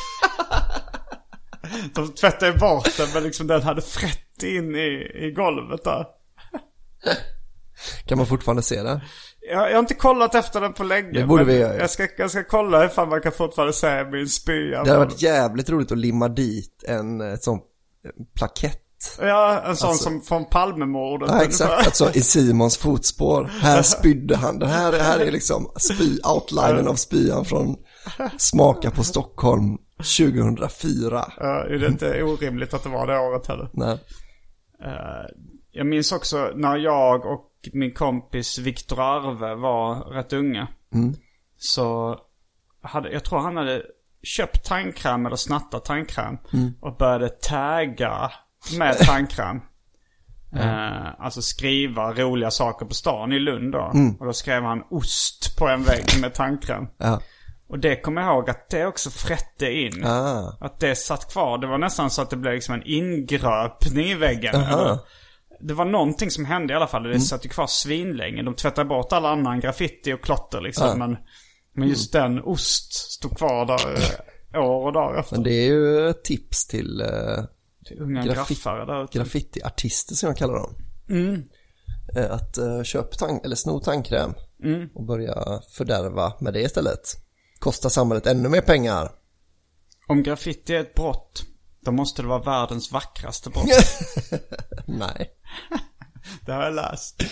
De tvättade bort den, men liksom den hade frätt in i, i golvet där. Kan man fortfarande se det? Jag, jag har inte kollat efter den på länge. Det borde vi göra. Jag ska, jag ska kolla ifall man kan fortfarande se min spya. Det hade varit jävligt roligt att limma dit en, en sån plakett. Ja, en sån alltså, som från Palmemordet. Ja, exakt. Alltså i Simons fotspår. Här spydde han. Det här, här är liksom spy, outlinen av spyan från Smaka på Stockholm tjugohundrafyra. Ja, är det inte orimligt att det var det året heller? Nej. Uh, jag minns också när jag och min kompis Viktor Arve var rätt unga. Mm. Så hade, jag tror han hade köpt tandkräm eller snattat tandkräm. Mm. Och började tagga med tandkräm. Mm. Uh, alltså skriva roliga saker på stan i Lund då. Mm. Och då skrev han ost på en vägg med tandkräm. Ja. Och det kommer jag ihåg att det också frätte in. Ah. Att det satt kvar. Det var nästan så att det blev liksom en ingröpning i väggen. Det var någonting som hände i alla fall. Det mm. satt ju kvar svinlänge. De tvättade bort all annan graffiti och klotter liksom. Ah. Men, men just mm. den ost stod kvar där år och dagar efter. Men det är ju ett tips till, uh, till unga graffare där. Graffiti-artister som jag kallar dem. Mm. Uh, att uh, köpa tand- eller sno tandkräm mm. och börja fördärva med det istället. Kostar samhället ännu mer pengar. Om graffiti är ett brott, då måste det vara världens vackraste brott. Nej. Det har jag läst.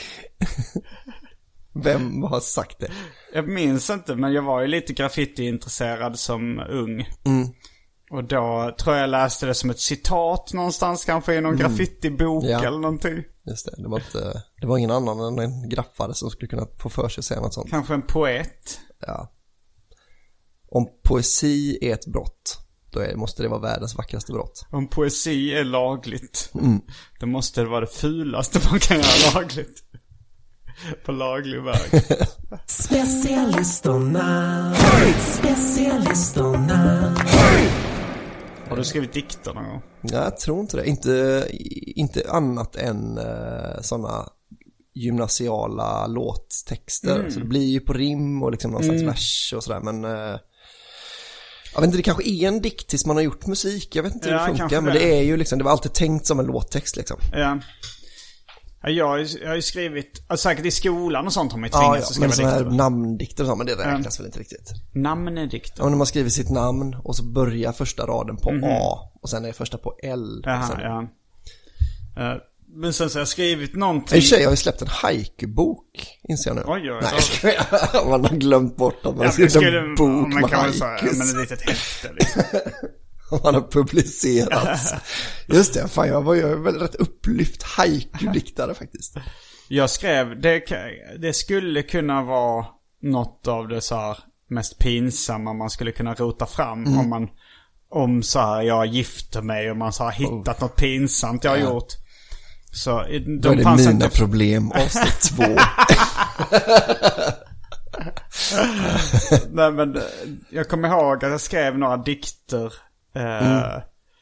Vem har sagt det? Jag minns inte, men jag var ju lite graffiti-intresserad som ung. Mm. Och då tror jag läste det som ett citat någonstans, kanske i någon mm. graffiti-bok ja. eller någonting. Just det, det var, inte, det var ingen annan än en graffare som skulle kunna få för sig att säga något sånt. Kanske en poet. Ja. Om poesi är ett brott, då är, måste det vara världens vackraste brott. Om poesi är lagligt, mm. då måste det vara det fulaste man kan göra lagligt. På laglig väg. Specialisterna. Specialisterna. Har du skrivit dikter någon gång? Ja, jag tror inte det. Inte, inte annat än uh, sådana gymnasiala låttexter. Mm. Så det blir ju på rim och liksom någon slags mm. vers och sådär. Men uh, jag vet inte, det kanske är en dikt tills man har gjort musik. Jag vet inte hur ja, det funkar. Men det. det är ju liksom, det var alltid tänkt som en låttext liksom. Ja. Jag har, ju, jag har ju skrivit, alltså säkert i skolan och sånt har man ju tvingats ja, ja, att skriva men sådana här dikter. namndikter och så, men det räknas mm. väl inte riktigt. Namndikter? Ja, när man skriver sitt namn och så börjar första raden på mm. A och sen är första på L. Jaha, sen... ja. Uh, men sen så har jag skrivit någonting. En tjej har ju släppt en haiku-bok, inser jag nu. Oj, oj, Nej, man har glömt bort att man ja, skrivit skulle, en bok man med kan haikus. säga, men ett litet häfte liksom. Man har publicerats. Just det, fan jag var ju väl rätt upplyft haiku-diktare faktiskt. Jag skrev, det, det skulle kunna vara något av det så här mest pinsamma man skulle kunna rota fram mm. om man, om så här jag gifter mig och man så har hittat oh. något pinsamt jag har ja. gjort. Så de då är det fanns mina inte... problem avsnitt två. Nej men jag kommer ihåg att jag skrev några dikter eh, mm.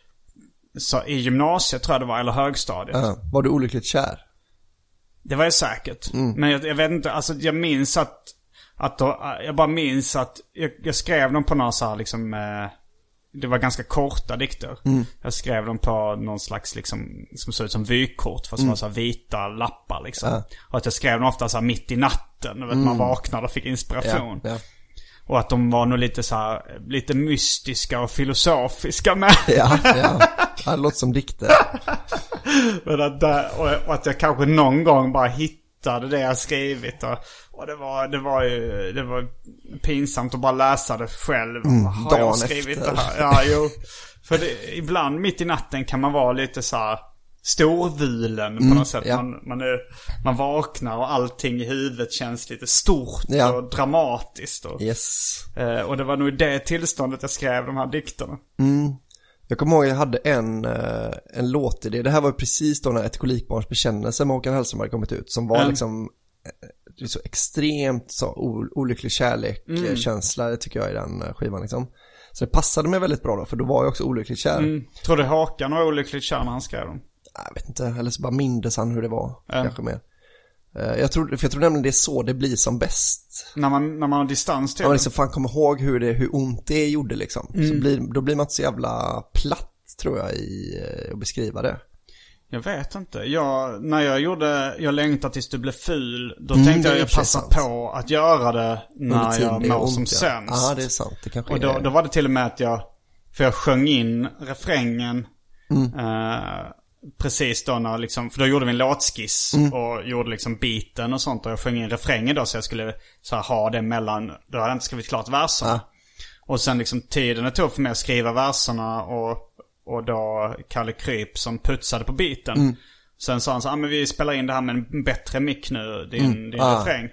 så i gymnasiet tror jag det var, eller högstadiet. Uh, var du olyckligt kär? Det var jag säkert. Mm. Men jag, jag vet inte, alltså jag minns att, att då, jag bara minns att jag, jag skrev dem på några så här liksom, eh, det var ganska korta dikter. Mm. Jag skrev dem på någon slags liksom, som såg ut som vykort, fast mm. var så här vita lappar liksom. Uh. Och att jag skrev dem ofta så här mitt i natten, mm. man vaknade och fick inspiration. Yeah, yeah. Och att de var nog lite så här, lite mystiska och filosofiska med. Ja, ja. Det låter som dikter. Men att, och att jag kanske någon gång bara hittade det jag skrivit. Och, och det, var, det var ju det var pinsamt att bara läsa det själv. Mm, har jag skrivit efter. Det här? Ja, jo. För det, ibland mitt i natten kan man vara lite så här storvilen på mm, något sätt. Ja. Man, man, är, man vaknar och allting i huvudet känns lite stort ja. och dramatiskt. Och, yes. eh, och det var nog i det tillståndet jag skrev de här dikterna. Mm. Jag kommer ihåg att jag hade en, en låtidé. Det här var precis då när Ett kolikbarns bekännelse med Håkan Hellström kommit ut. Som var mm. liksom så extremt så olycklig kärlek-känsla mm. tycker jag i den skivan liksom. Så det passade mig väldigt bra då, för då var jag också olyckligt kär. Mm. Tror du Håkan var olyckligt kär när han skrev dem? Jag vet inte, eller så bara mindes han hur det var, mm. kanske mer. Jag tror, för jag tror nämligen det är så det blir som bäst. När man, när man har distans till det. Man liksom fan kommer ihåg hur, det, hur ont det gjorde liksom. Mm. Så blir, då blir man inte så jävla platt tror jag i att beskriva det. Jag vet inte. Jag, när jag gjorde Jag längtar tills du blev ful, då mm, tänkte jag jag passa på att göra det när jag mår som sämst. Ja, det är sant. Det kanske och då, är... då var det till och med att jag, för jag sjöng in refrängen mm. eh, precis då när liksom, för då gjorde vi en låtskiss mm. och gjorde liksom beaten och sånt, och jag sjöng in refrängen då så jag skulle så här, ha det mellan, då hade jag inte skrivit klart verserna. Ja. Och sen liksom tiden det tog för mig att skriva verserna och Och då Kalle Kryp som putsade på biten. Mm. Sen sa han så, ah, men vi spelar in det här med en bättre mick nu, din, mm. din ah. refräng.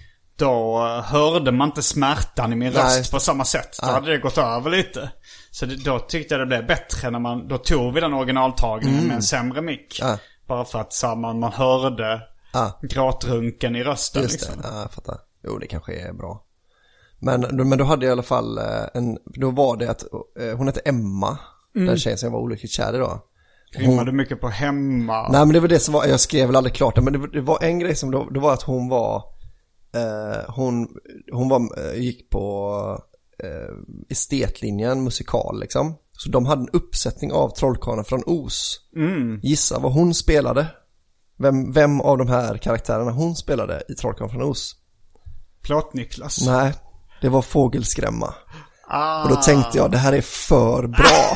Då hörde man inte smärtan i min Nej. röst på samma sätt. Då ah. hade det gått över lite. Så det, då tyckte jag det blev bättre när man, då tog vi den originaltagningen mm. med en sämre mick. Ah. Bara för att så, man, man hörde ah. gråtrunken i rösten. Just liksom. det, ja, jag fattar. Jo, det kanske är bra. Men, men då hade jag i alla fall en, då var det att hon hette Emma. Mm. Den tjejen som jag var olyckligt kär i då. Rimmade du mycket på hemma? Nej, men det var det som var, jag skrev väl aldrig klart det, men det, det var en grej som då, det var att hon var eh, hon, hon var, gick på eh, estetlinjen musikal liksom. Så de hade en uppsättning av Trollkarlen från Oz. Mm. Gissa vad hon spelade. Vem, vem av de här karaktärerna hon spelade i Trollkarlen från Oz? Plåt-Niklas. Nej, det var Fågelskrämma. Ah. Och då tänkte jag, det här är för bra.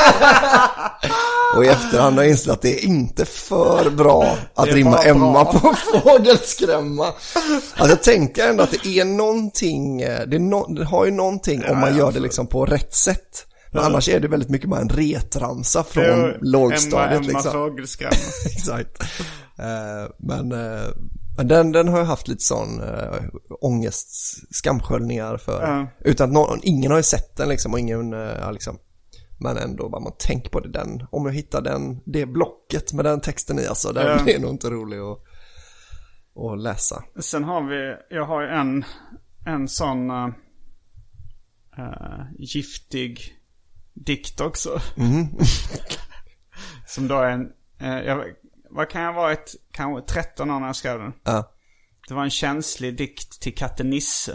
Och i efterhand har jag insett att det är inte för bra att rimma Emma bra. På Fågelskrämma. Alltså jag tänker ändå att det är någonting, det, är no, det har ju någonting om man gör det liksom på rätt sätt. Men annars är det väldigt mycket bara en retramsa från jo, lågstadiet. Emma, Emma liksom. Fågelskrämma. Exakt. Uh, men... Uh, Men den, den har jag haft lite sån äh, ångest, skamsköljningar för. Mm. Utan att någon, ingen har ju sett den liksom. Och ingen, äh, liksom. Men ändå, bara man tänker på det. Den, om jag hittar den, det blocket med den texten i. Alltså, den mm. är nog inte rolig att, att läsa. Sen har vi, jag har ju en, en sån äh, giftig dikt också. Mm. Som då är en... Äh, jag, vad kan jag vara, ett kanske tretton år när jag skrev den? Ja. Det var en känslig dikt till katten Nisse.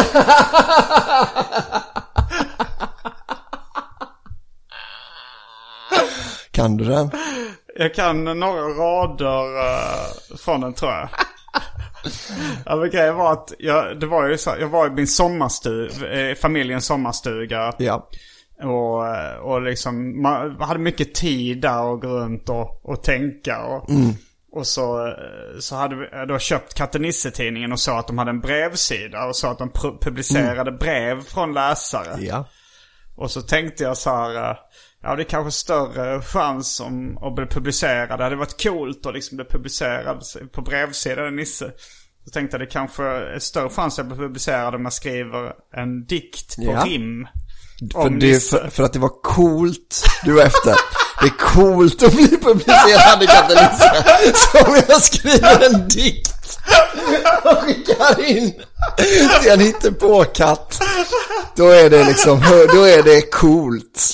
Kan du den? Jag kan några rader uh, från den tror jag. Ja, men grejen var att jag, det var ju så, jag var i min sommarstuga, eh, familjens sommarstuga. Ja. Och, och liksom, man hade mycket tid där och gå runt och, och tänka. Och, mm. och så, så hade vi då köpt Katte Nisse-tidningen och sa att de hade en brevsida. Och sa att de publicerade mm. brev från läsare. Ja. Och så tänkte jag så här, ja det är kanske större chans om att bli publicerad. Det hade varit coolt att liksom bli publicerad på brevsidan av Nisse. Så tänkte jag det kanske är större chans att bli publicerad om jag skriver en dikt på ja. rim. För, det, för, för att det var coolt du var efter. Det är coolt att bli publicerad i Katte Nisse. Så om jag skriver en dikt och skickar in till en hittepåkatt, då är det liksom, då är det coolt.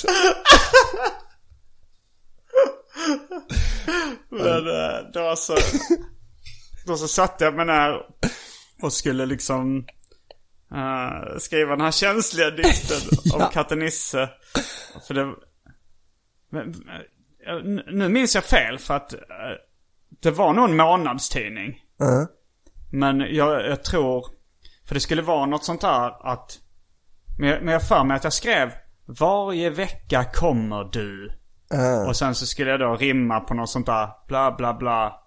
Men då så då så satt jag med den här och skulle liksom Uh, skriva den här känsliga dikten om ja. Katte Nisse. För det, men, uh, nu minns jag fel för att uh, det var nog en månadstidning. Uh-huh. Men jag, jag tror, för det skulle vara något sånt där att, men jag, men jag för mig att jag skrev varje vecka kommer du. Uh-huh. Och sen så skulle jag då rimma på något sånt där bla bla bla.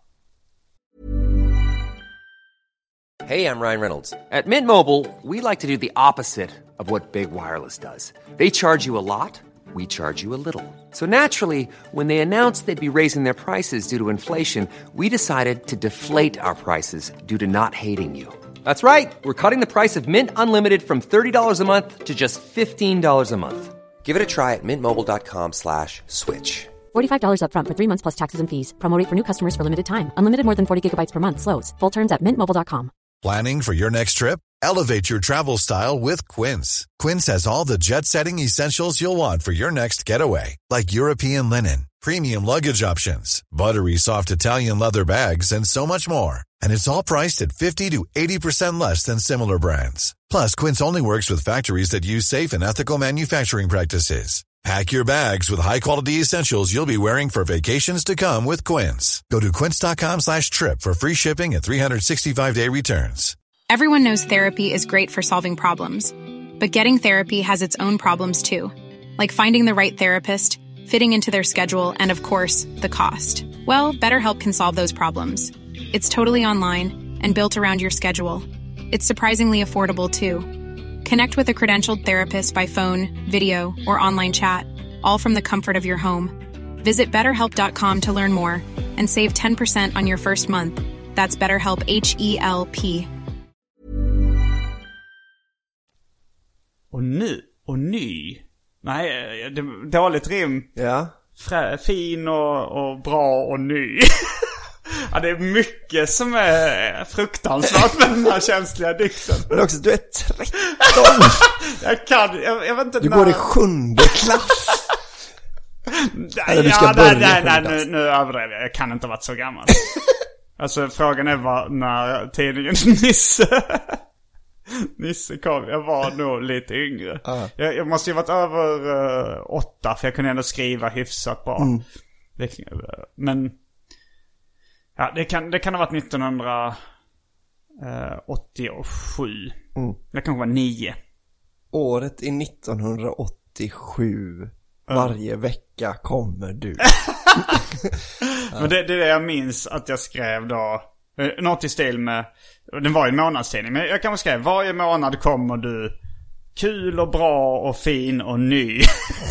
Hey, I'm Ryan Reynolds. At Mint Mobile, we like to do the opposite of what Big Wireless does. They charge you a lot, we charge you a little. So naturally, when they announced they'd be raising their prices due to inflation, we decided to deflate our prices due to not hating you. That's right. We're cutting the price of Mint Unlimited from thirty dollars a month to just fifteen dollars a month. Give it a try at mintmobile.com slash switch. forty-five dollars up front for three months plus taxes and fees. Promo rate for new customers for limited time. Unlimited more than forty gigabytes per month slows. Full terms at mint mobile dot com. Planning for your next trip? Elevate your travel style with Quince. Quince has all the jet-setting essentials you'll want for your next getaway, like European linen, premium luggage options, buttery soft Italian leather bags, and so much more. And it's all priced at fifty to eighty percent less than similar brands. Plus, Quince only works with factories that use safe and ethical manufacturing practices. Pack your bags with high-quality essentials you'll be wearing for vacations to come with Quince. Go to quince.com slash trip for free shipping and three sixty-five day returns. Everyone knows therapy is great for solving problems. But getting therapy has its own problems too. Like finding the right therapist, fitting into their schedule, and of course, the cost. Well, BetterHelp can solve those problems. It's totally online and built around your schedule. It's surprisingly affordable too. Connect with a credentialed therapist by phone, video, or online chat, all from the comfort of your home. Visit better help dot com to learn more and save ten percent on your first month. That's BetterHelp, H E L P. Och nu, och ny. Nej, det, dåligt rim. Ja. Frä, fin och, och bra och ny. Ja, det är mycket som är fruktansvärt med den här känsliga dikten. Men också, du är tretton. Jag kan, jag, jag vet inte. Du när... går i sjunde klass. Nej, Eller du ska ja, börja nej, nej, nej, nu, nu överdriver jag. Jag kan inte ha varit så gammal. Alltså, frågan är vad, när tidningen Nisse... Nisse kom, jag var nog lite yngre. Uh. Jag, jag måste ju varit över uh, åtta, för jag kunde ändå skriva hyfsat bra. Mm. Det, men... Ja, det kan, det kan ha varit nittonhundraåttiosju. Mm. Det kanske var nio. Året är nittonhundraåttiosju. Mm. Varje vecka kommer du. Men det, det är det jag minns att jag skrev då. Något i stil med, den var ju en månadstidning, men jag kan skrev varje månad kommer du, kul och bra och fin och ny.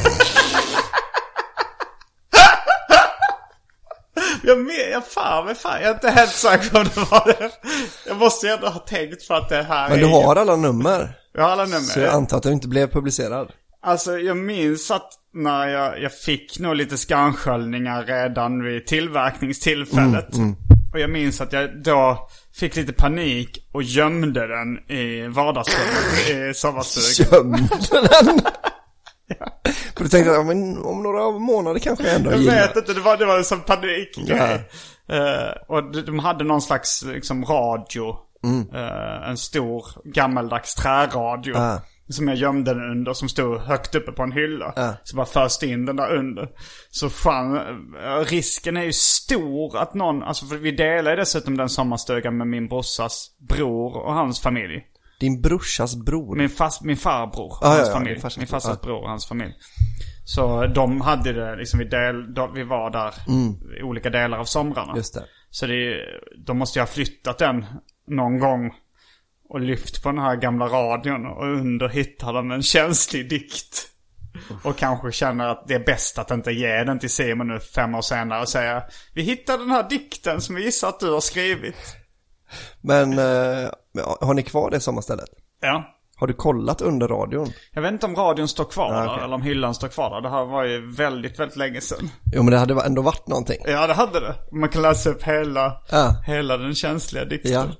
Jag med, jag fan, men fan, jag är inte helt säker om det var det. Jag måste ju ändå ha tänkt för att det här. Men du är... har alla nummer. Jag har alla nummer. Så jag antar att du inte blev publicerad. Alltså jag minns att när jag, jag fick nog lite skamsköljningar redan vid tillverkningstillfället. Mm, mm. Och jag minns att jag då fick lite panik och gömde den i vardagsrummet i sommarstugan. Gömde den? Ja. För du tänkte att men, om några månader kanske ändå jag gillar. vet inte, det var, det var en sån panik. Ja. Uh, och de hade någon slags liksom, radio. Mm. Uh, en stor gammaldags träradio. Uh. Som jag gömde den under, som stod högt uppe på en hylla. Uh. Så bara först in den där under. Så fan, uh, risken är ju stor att någon, alltså för vi delar dessutom den sommarstugan med min brorsas bror och hans familj. Din brorsas bror? Min, fast, min farbror, ah, hans ja, familj. Ja, min farsas ah. bror och hans familj. Så de hade det liksom, vi, del, då, vi var där mm. i olika delar av somrarna. Just det. Så det, de måste ju ha flyttat den någon gång och lyft på den här gamla radion, och under hittar de en känslig dikt. Och kanske känner att det är bäst att inte ge den till Simon nu fem år senare och säga: vi hittade den här dikten som vi gissar att du har skrivit. Men eh, har ni kvar det sommarstället? Ja. Har du kollat under radion? Jag vet inte om radion står kvar ah, där, okay. eller om hyllan står kvar där. Det här var ju väldigt, väldigt länge sedan. Jo, men det hade ändå varit någonting. Ja, det hade det. Man kan läsa upp hela, ah. hela den känsliga dikten. Ja.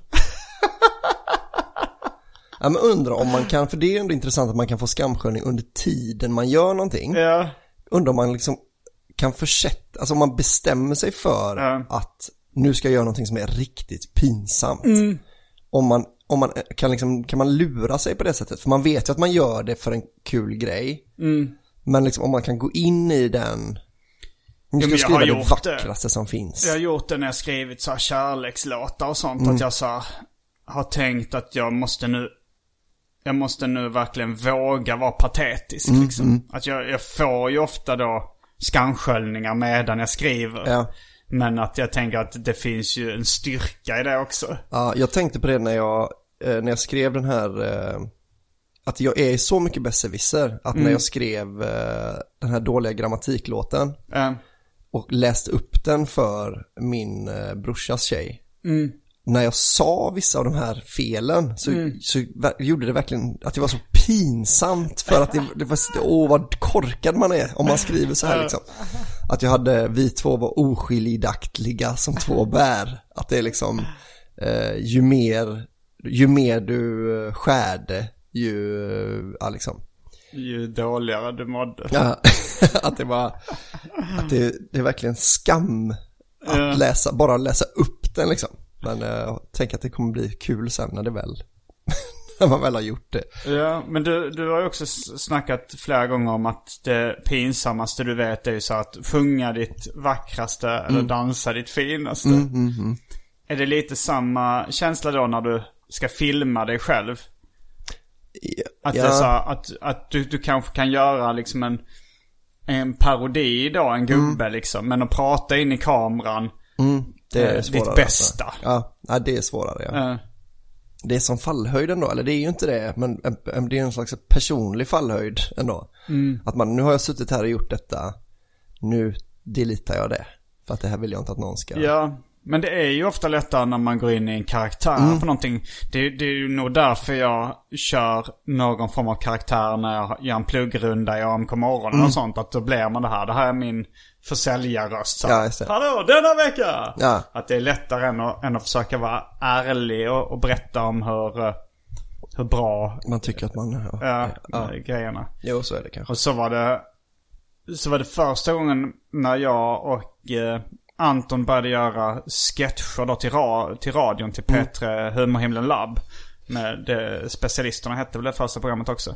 Ja, men undrar om man kan, för det är ändå intressant att man kan få skamsköljning under tiden man gör någonting. Ja. Undrar om man liksom kan försätta, alltså om man bestämmer sig för ja. att nu ska jag göra någonting som är riktigt pinsamt. Mm. Om man, om man kan liksom, kan man lura sig på det sättet? För man vet ju att man gör det för en kul grej. Mm. Men liksom om man kan gå in i den, nu ska jo, skriva det det. vackraste som finns. Jag har gjort det när jag skrivit så här kärlekslåtar och sånt. Mm. Att jag så här, har tänkt att jag måste nu Jag måste nu verkligen våga vara patetisk mm, liksom. Mm. Att jag, jag får ju ofta då skamsköljningar medan jag skriver. Ja. Men att jag tänker att det finns ju en styrka i det också. Ja, jag tänkte på det när jag, när jag skrev den här, att jag är så mycket besserwisser att mm. när jag skrev den här dåliga grammatiklåten mm. och läste upp den för min brorsas tjej. Mm. När jag sa vissa av de här felen så, mm. så gjorde det verkligen att det var så pinsamt, för att det, det var, åh vad korkad man är om man skriver så här liksom. Att jag hade, vi två var oskiljaktiga som två bär. Att det är liksom, eh, ju mer ju mer du skärde, ju, ja liksom. Ju dåligare du mådde. Ja, att det var, att det, det är verkligen skam att mm. läsa, bara läsa upp den liksom. Men jag tänker att det kommer bli kul sen när det väl när man väl har gjort det. Ja, men du, du har ju också snackat flera gånger om att det pinsammaste du vet är ju så att sjunga ditt vackraste mm. eller dansa ditt finaste. Mm, mm, mm. Är det lite samma känsla då när du ska filma dig själv? Ja. Att, det är så, att, att du, du kanske kan göra liksom en, en parodi då, en gubbe mm. liksom. Men att prata in i kameran, mm. det är svårare, ditt bästa. Alltså. Ja, det är svårare, ja. Uh. Det är som fallhöjden då, eller det är ju inte det, men det är en slags personlig fallhöjd ändå. Mm. Att man, nu har jag suttit här och gjort detta, nu deletar jag det. För att det här vill jag inte att någon ska... Ja, men det är ju ofta lättare när man går in i en karaktär mm. på någonting. Det, det är ju nog därför jag kör någon form av karaktär när jag gör en pluggrunda i A M K morgon mm. och sånt. Att då blir man det här. Det här är min försäljarröst. Så. Ja, just det. Hallå, denna vecka! Ja. Att det är lättare än att, än att försöka vara ärlig och, och berätta om hur, hur bra man tycker att man ja, ja, ja. grejerna. Jo, så är det kanske. Och så var det, så var det första gången när jag och... Eh, Anton började göra sketcher då till, ra- till radion, till P tre mm. Humorhimlen Lab. Med det, specialisterna hette väl det första programmet också.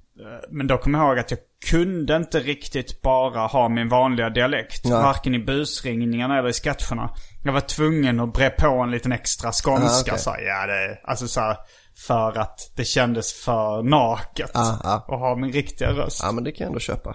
Men då kom jag ihåg att jag kunde inte riktigt bara ha min vanliga dialekt. Ja. Varken i busringningarna eller i sketcherna. Jag var tvungen att bre på en liten extra skånska. Ja, okay. Så, ja, det, alltså så här, för att det kändes för naket ja, ja. att ha min riktiga röst. Ja, men det kan jag ändå köpa.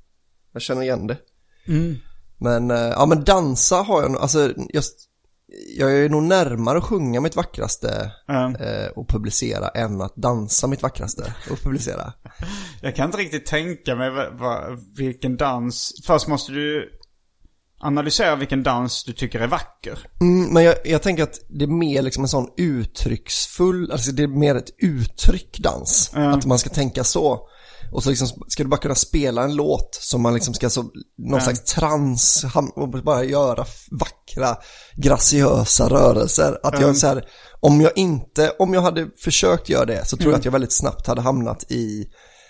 Jag känner igen det. Mm. Men, ja men dansa har jag nog, alltså just, jag är nog närmare att sjunga mitt vackraste mm. eh, och publicera än att dansa mitt vackraste och publicera. Jag kan inte riktigt tänka mig v- v- vilken dans, först måste du analysera vilken dans du tycker är vacker. Mm, men jag, jag tänker att det är mer liksom en sån uttrycksfull, alltså det är mer ett uttryck dans, mm. att man ska tänka så. Och så liksom ska du bara kunna spela en låt som man liksom ska så någon mm. slags trans och bara göra vackra graciösa rörelser. Att mm. jag så här, om jag inte om jag hade försökt göra det så tror mm. jag att jag väldigt snabbt hade hamnat i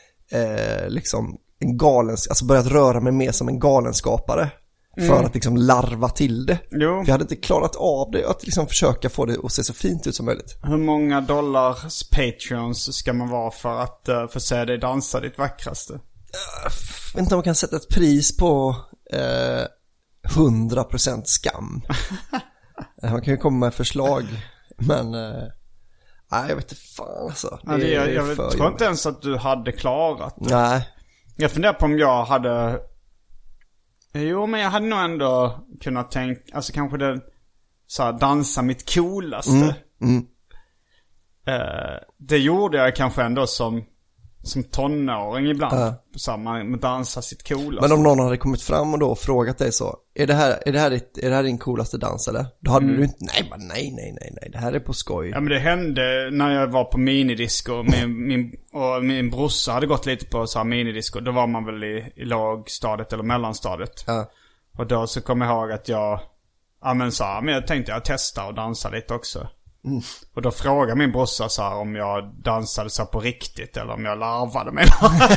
eh, liksom en galens, alltså börjat röra mig mer som en galenskapare. För mm. att liksom larva till det. Jo. För jag hade inte klarat av det, att liksom försöka få det att se så fint ut som möjligt. Hur många dollars Patreons ska man vara för att uh, få se dig dansa ditt vackraste? Jag vet inte om man kan sätta ett pris på uh, hundra procent skam. Man kan ju komma med förslag. Men uh, Nej, jag vet inte fan alltså. Det, ja, det, jag jag tror jobbigt. Inte ens att du hade klarat det. Nej. Jag funderar på om jag hade... Jo, men jag hade nog ändå kunnat tänka... Alltså kanske det... Så här, dansa mitt coolaste. Mm. Mm. Uh, det gjorde jag kanske ändå som... Som tonåring ibland. Uh. Så här, man dansar sitt coolaste. Men om någon hade kommit fram och då frågat dig så. Är det här, är det här, ditt, är det här din coolaste dans eller? Då hade mm. du inte... Nej, bara, nej, nej, nej, nej. Det här är på skoj. Ja, men det hände när jag var på minidisco. Min, min, och min brorsa hade gått lite på så här minidisco. Då var man väl i, i lågstadiet eller mellanstadiet. Uh. Och då så kom jag ihåg att jag... Ja, men så här, men jag tänkte jag testa och dansa lite också. Mm. Och då frågade min brorsa så här om jag dansade så på riktigt eller om jag larvade mig.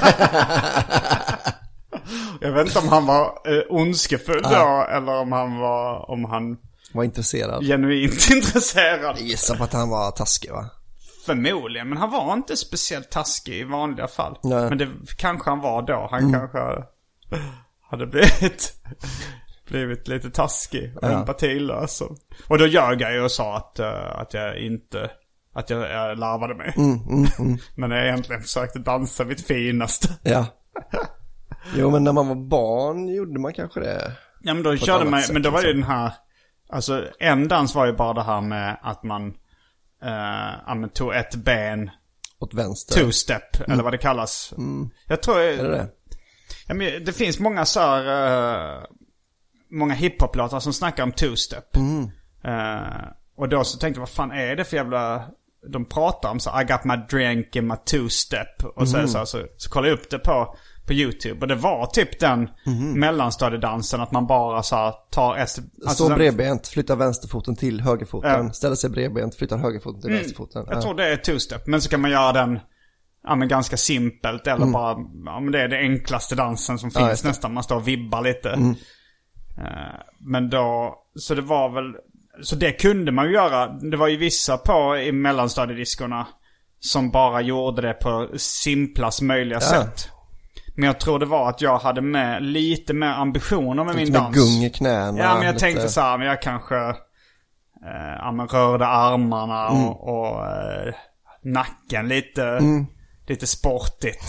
Jag vet inte om han var eh, ondskefull då ah. eller om han var om han var intresserad. Genuint intresserad. Jag gissar på att han var taskig, va? Förmodligen, men han var inte speciellt taskig i vanliga fall. Nej. Men det kanske han var då. Han mm. kanske hade blivit blivit lite taskig och ja. empatilös. Och då ljög jag ju och sa att, uh, att jag inte... Att jag, jag larvade mig. Mm, mm, mm. Men jag egentligen försökte dansa mitt finaste. Ja. Jo, men när man var barn gjorde man kanske det. Ja, men då körde man... Men då var det ju den här... Alltså, en dans var ju bara det här med att man... Uh, man tog ett ben... Åt vänster. Two-step, mm. eller vad det kallas. Mm. Jag tror... Jag, är det det? Ja, men det finns många så här... Uh, många hiphop-låtar som snackar om two-step. Mm. Uh, och då så tänkte jag, vad fan är det för jävla... De pratar om så I got my drink in my two-step. Och så, mm. så, så, så kollade jag upp det på, på YouTube. Och det var typ den mm. mellanstadiedansen. Att man bara så här, tar ett... Alltså, Stå bredbent, flyttar vänsterfoten till högerfoten. Ja. Ställer sig bredbent, flyttar högerfoten till mm. vänsterfoten. Jag ja. tror det är two-step. Men så kan man göra den... Ja, men ganska simpelt. Eller mm. bara... Ja, men det är det enklaste dansen som finns ja, nästan. Man står och vibbar lite. Mm. Uh, men då... Så det var väl... Så det kunde man ju göra. Det var ju vissa på i mellanstadiediskorna som bara gjorde det på simplast möjliga ja. sätt. Men jag tror det var att jag hade med lite mer ambitioner med lite min med dans. Gung i knäna. Ja, men jag lite... tänkte så här, men jag kanske eh, ja, men rörde armarna mm. och, och eh, nacken lite mm. lite sportigt.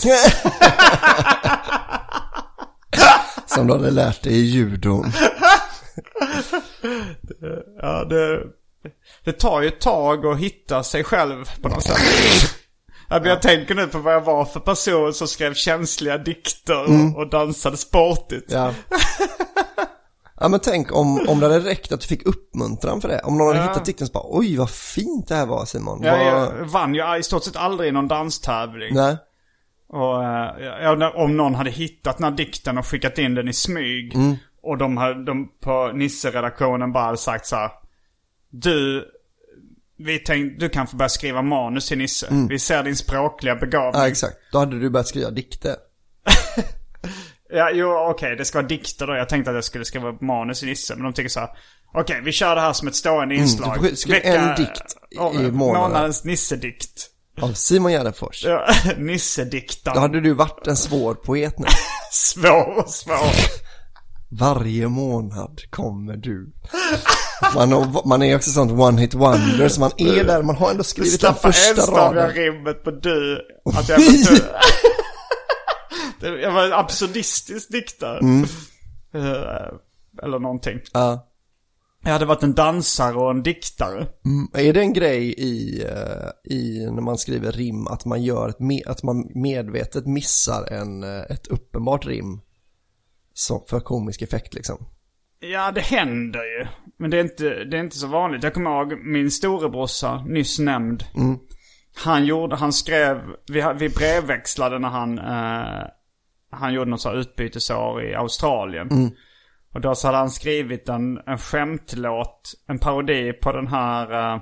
Som du hade lärt dig i judon. det, ja, det, det tar ju ett tag att hitta sig själv på något sätt. Jag, jag tänker nu på vad jag var för person som skrev känsliga dikter mm. och dansade sportigt. Ja. Ja, men tänk om, om det hade räckt att du fick uppmuntran för det. Om någon hade ja. hittat dikten så bara, oj vad fint det här var, Simon. Ja, var... Jag vann ju i stort sett aldrig någon danstävling. Nej. Och ja, om någon hade hittat den här dikten och skickat in den i smyg mm. och de, hade, de på Nisse-redaktionen bara hade sagt så här: du, vi tänkte, du kan få börja skriva manus till Nisse. Mm. Vi ser din språkliga begåvning. Ja, exakt. Då hade du börjat skriva dikter. Ja, jo, okej, okay, det ska vara dikter då. Jag tänkte att jag skulle skriva manus till Nisse. Men de tycker så här: okej, okay, vi kör det här som ett stående inslag. Mm, skriv en dikt i månaden. Månadens Nisse-dikt. Av Simon Gärdenfors. Ja, Nisse-diktan. Då hade du varit en svår poet nu. Svår och svår. Varje månad kommer du. Man, man är också sånt one hit wonder. Så man är där, man har ändå skrivit den första raden. Jag rimmet på du. Att jag var du. Jag var en absurdistisk diktare. Mm. Eller någonting. Ja. Jag hade varit en dansare och en diktare. Mm. Är det en grej i, i när man skriver rim att man gör ett me- att man medvetet missar en, ett uppenbart rim så för komisk effekt liksom? Ja, det händer ju. Men det är inte, det är inte så vanligt. Jag kommer ihåg min storebrorsa, nyss nämnd. Mm. Han gjorde, han skrev, vi, vi brevväxlade när han, eh, han gjorde något så här utbytesår i Australien. Mm. Och då så hade han skrivit en, en skämtlåt, en parodi på den här uh,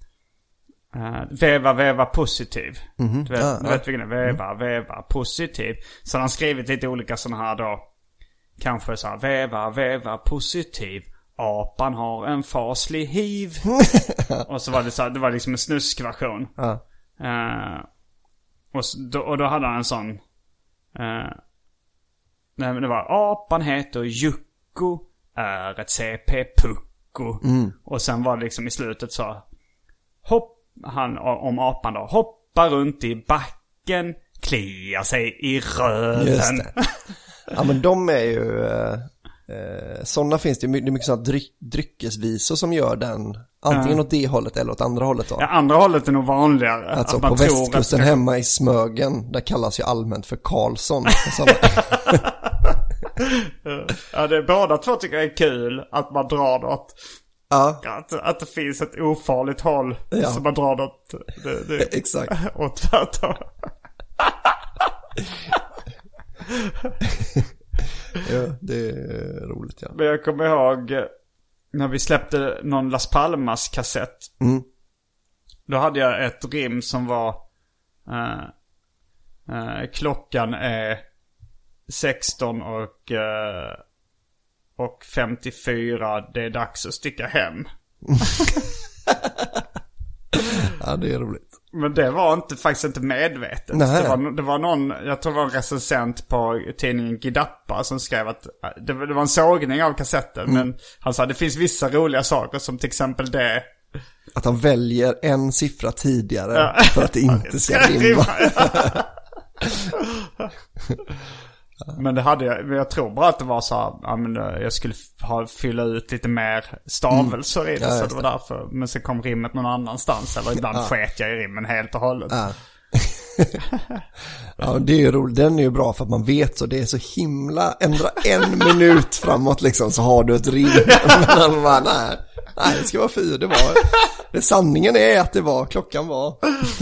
uh, Veva, veva, positiv. Mm-hmm. Du vet, ah, du vet vilken det är? Veva, mm. veva, positiv. Så hade han skrivit lite olika sådana här då. Kanske så här, veva, veva, positiv. Apan har en faslig hiv. Och så var det så här, det var liksom en snuskversion. Ah. Uh, och, så, då, och då hade han en sån. Uh, nej, men det var, apan heter Juck är ett C P-pucko. Mm. Och sen var det liksom i slutet så: Hopp, han om apan då. Hoppar runt i backen, kliar sig i röven. Just det. Ja, men de är ju... Eh, eh, sådana finns det ju mycket, mycket sådana dryck, dryckesvisor som gör den. Antingen ja. åt det hållet eller åt andra hållet då. Ja, andra hållet är nog vanligare. Alltså att man på tror västkusten att... hemma i Smögen, där kallas ju allmänt för Karlsson. Ja, det är båda två tycker jag är kul att man drar något. Ja. Att, att det finns ett ofarligt håll ja. som man drar något. Det, det, exakt. Och tvärtom. Ja, det är roligt, ja. Men jag kommer ihåg när vi släppte någon Las Palmas kassett. Mm. Då hade jag ett rim som var uh, uh, klockan är sexton och uh, och femtiofyra, det är dags att sticka hem. Ja, det är roligt. Men det var inte, faktiskt inte medvetet. Nej. Det var, det var någon, jag tror det var en recensent på tidningen Gidappa som skrev att det var, det var en sågning av kassetten. Mm. Men han sa det finns vissa roliga saker som till exempel det. Att han väljer en siffra tidigare ja. för att det inte ska rimma. Men det hade jag, jag tror bara att det var så här, ja, men jag skulle ha, fylla ut lite mer stavelser mm. i det, ja, så det var därför. Men så kom rimmet någon annanstans, eller ibland ja. sket jag i rimmen helt och hållet. Ja. Ja, det är ju roligt. Den är ju bra för att man vet så. Det är så himla, ändra en minut framåt liksom, så har du ett rim. Men bara, nej, nej, det ska vara fyra. Det var, det, sanningen är att det var, klockan var.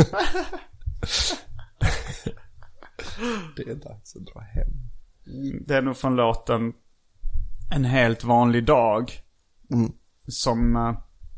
Det är dags att dra hem. Det är nog från låten En helt vanlig dag. Mm. Som uh,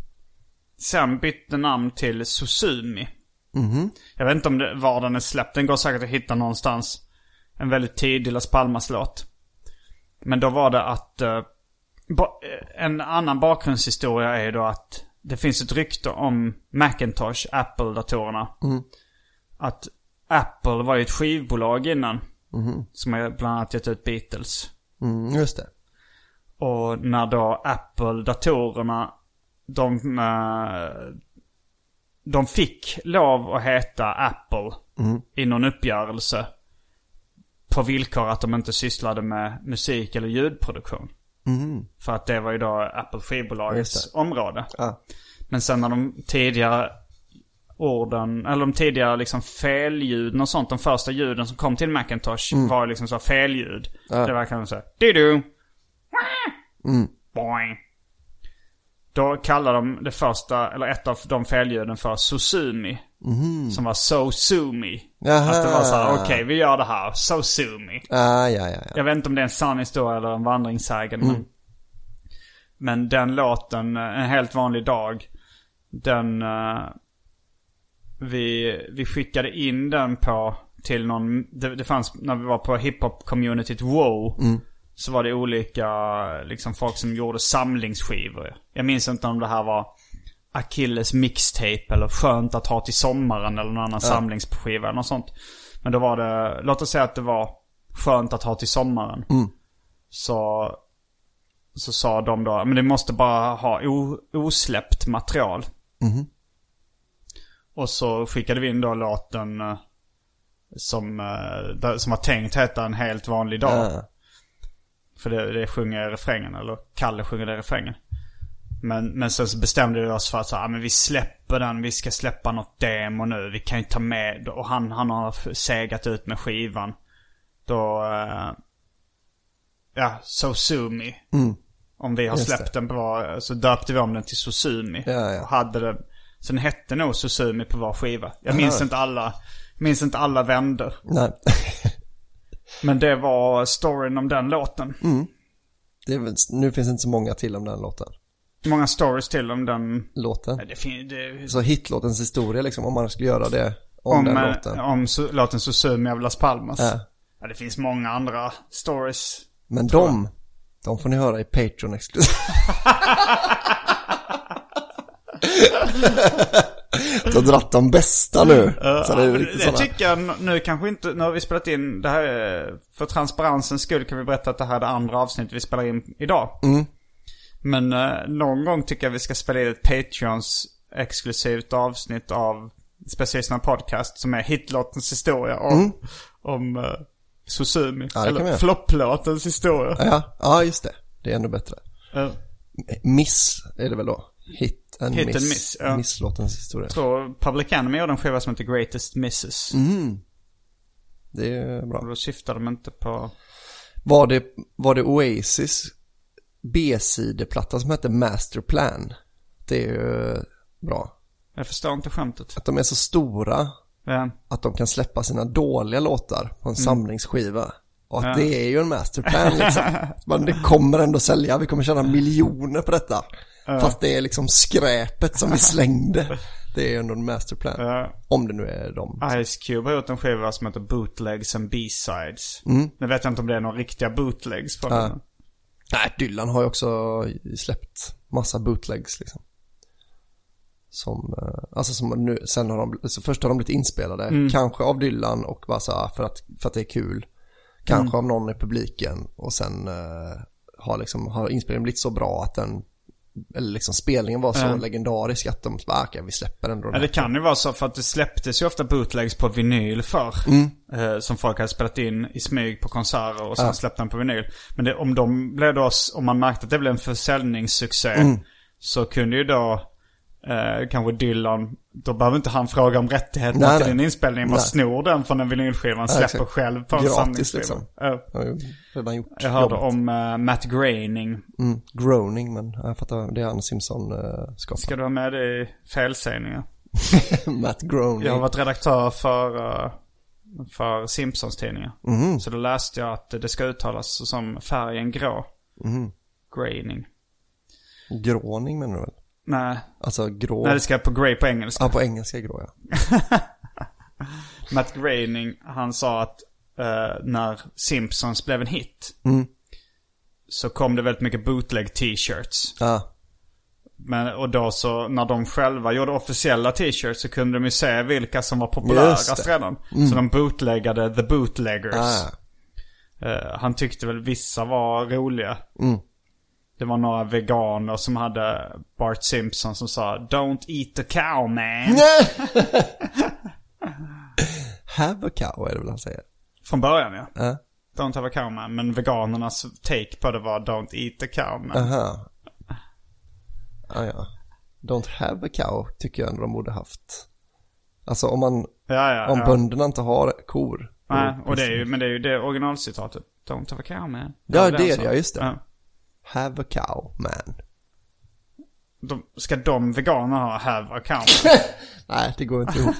sen bytte namn till Susumi. Mm. Jag vet inte om det, var den är släppt. Den går säkert att hitta någonstans. En väldigt tidig Las Palmas-låt. Men då var det att uh, ba- en annan bakgrundshistoria är då att det finns ett rykte om Macintosh, Apple-datorerna. Mm. Att Apple var ju ett skivbolag innan. Mm. Som har bland annat gett ut Beatles. Mm, just det. Och när då Apple-datorerna de, uh, de fick lov att heta Apple mm. i någon uppgörelse på villkor att de inte sysslade med musik eller ljudproduktion. Mm. För att det var ju då Apple skivbolagets område. Ja. Men sen när de tidigare orden, eller de tidigare liksom felljuden och sånt, de första ljuden som kom till Macintosh mm. var liksom så felljud. Ja. Det var kan man säga du mm. boing. Då kallar de det första, eller ett av de felljuden för Susumi. Mm. Som var so sumi. Aha. Att det var så här, okej, okay, vi gör det här, so sumi. Ah, ja, ja, ja. Jag vet inte om det är en sann historia eller en vandringssägen. Mm. Men, men den låten, En helt vanlig dag, den uh, vi, vi skickade in den på till någon, det, det fanns när vi var på hiphop-communityt WoW. Mm. Så var det olika liksom folk som gjorde samlingsskivor. Jag minns inte om det här var Achilles mixtape eller Skönt att ha till sommaren eller någon annan ja. samlingsskiva eller något sånt. Men då var det, låt oss säga att det var Skönt att ha till sommaren. Mm. Så så sa de då, men det måste bara ha o, osläppt material. Mm. Och så skickade vi in då låten som, som var tänkt heta En helt vanlig dag. Ja. För det, det sjunger refrängen, eller Kalle sjunger det refrängen. Men, men sen så bestämde vi oss för att så, ah, men vi släpper den, vi ska släppa något demo nu. Vi kan ju ta med, och han, han har segat ut med skivan. Då, uh, ja, Susumi. Mm. Om vi har Just släppt det. den på var, så döpte vi om den till Susumi. Ja, ja. Och hade den, så den hette nog Susumi på var skiva. Jag minns Aha. inte alla, minns inte alla vänder. Nej. Men det var storyn om den låten. Mm. Det är väl, nu finns inte så många till om den låten. Många stories till om den låten. Nej, det fin- det... Så hitlåtens historia liksom, om man skulle göra det om, om den äh, låten. Om su- låten Susumi av Las Palmas. Ja. Ja, det finns många andra stories. Men de, de får ni höra i Patreon exklusivt. Du har dratt de bästa nu. Uh, så det är det, riktigt det såna. tycker jag nu kanske inte. Nu har vi spelat in det här. För transparensens skull kan vi berätta att det här är det andra avsnittet vi spelar in idag. Mm. Men uh, någon gång tycker jag vi ska spela in ett Patreons exklusivt avsnitt av Specialisterna podcast som är hitlåtens historia om, mm. om uh, Susumi. Ja, eller flopplåtens historia. Ja, ja, just det. Det är ännu bättre. Uh. Miss är det väl då? Hit and Hit miss. And miss ja. Misslåtens historia. Jag tror Public Enemy gjorde en skiva som heter Greatest Misses. Mm. Det är bra. Och då syftar de inte på... Var det, var det Oasis B-sideplatta som heter Masterplan? Det är ju bra. Jag förstår inte skämtet. Att de är så stora ja. att de kan släppa sina dåliga låtar på en mm. samlingsskiva. Och att ja. det är ju en masterplan liksom. Men det kommer ändå sälja. Vi kommer tjäna miljoner på detta. Ja. Fast det är liksom skräpet som vi slängde. Det är ju ändå en masterplan. Ja. Om det nu är de. Ice Cube har gjort en skiva som heter Bootlegs and B-sides. Mm. Nu vet jag inte om det är några riktiga bootlegs på ja. den. Nej, Dylan har ju också släppt massa bootlegs liksom. Som, alltså som nu, sen har de, så först har de blivit inspelade. Mm. Kanske av Dylan och bara så för att, för att det är kul. Kanske mm. av någon i publiken. Och sen uh, har, liksom, har inspelningen blivit så bra att den, eller liksom spelningen var så mm. legendarisk att de bara, okej, vi släpper den då. Ja, det kan ju vara så för att det släpptes ju ofta bootlegs på vinyl för mm. eh, som folk hade spelat in i smyg på konserter och sen ja. släppte den på vinyl. Men det, om de blev då, om man märkte att det blev en försäljningssuccé mm. så kunde ju då eh, kanske Dylan, då behöver inte han fråga om rättigheterna nej, till nej. din inspelning, bara snor den från den vinylskivan, släpper exakt. själv på en samlingsskiva. Liksom. Ja. Ja, gjort jag hörde jobbet. om uh, Matt Groening. Mm, Groening, men jag fattar, det är han Simpson uh, skapar. Ska du ha med det i felsägningar? Matt Groening. Jag har varit redaktör för, uh, för Simpsons tidningar. Mm. Så då läste jag att det ska uttalas som färgen grå. Mm. Groening. Gråning menar du väl? Nej. Alltså grå. Nej, det ska på grey på engelska. Ja, på engelska är grå, ja. Matt Groening, han sa att uh, när Simpsons blev en hit mm. så kom det väldigt mycket bootleg t-shirts. Ja. Men, och då så, när de själva gjorde officiella t-shirts så kunde de ju se vilka som var populärast redan. Mm. Så de bootleggade The Bootleggers. Ah. Uh, han tyckte väl vissa var roliga. Mm. Det var några veganer som hade Bart Simpson som sa "Don't eat the cow, man." Have a cow är det väl han säger. Från början, ja. Uh. Don't have a cow, man. Men veganernas take på det var "Don't eat the cow, man." Aha. Ah, ja. Don't have a cow tycker jag ändå de borde haft. Alltså om man ja, ja, om ja. bönderna inte har kor. Nej, och det är ju, men det är ju det originalcitatet. "Don't have a cow, man." Ja, ja det är det, ja, just det. Ja. Have a cow, man. De, ska de veganer ha have a cow? Nej, det går inte ihop.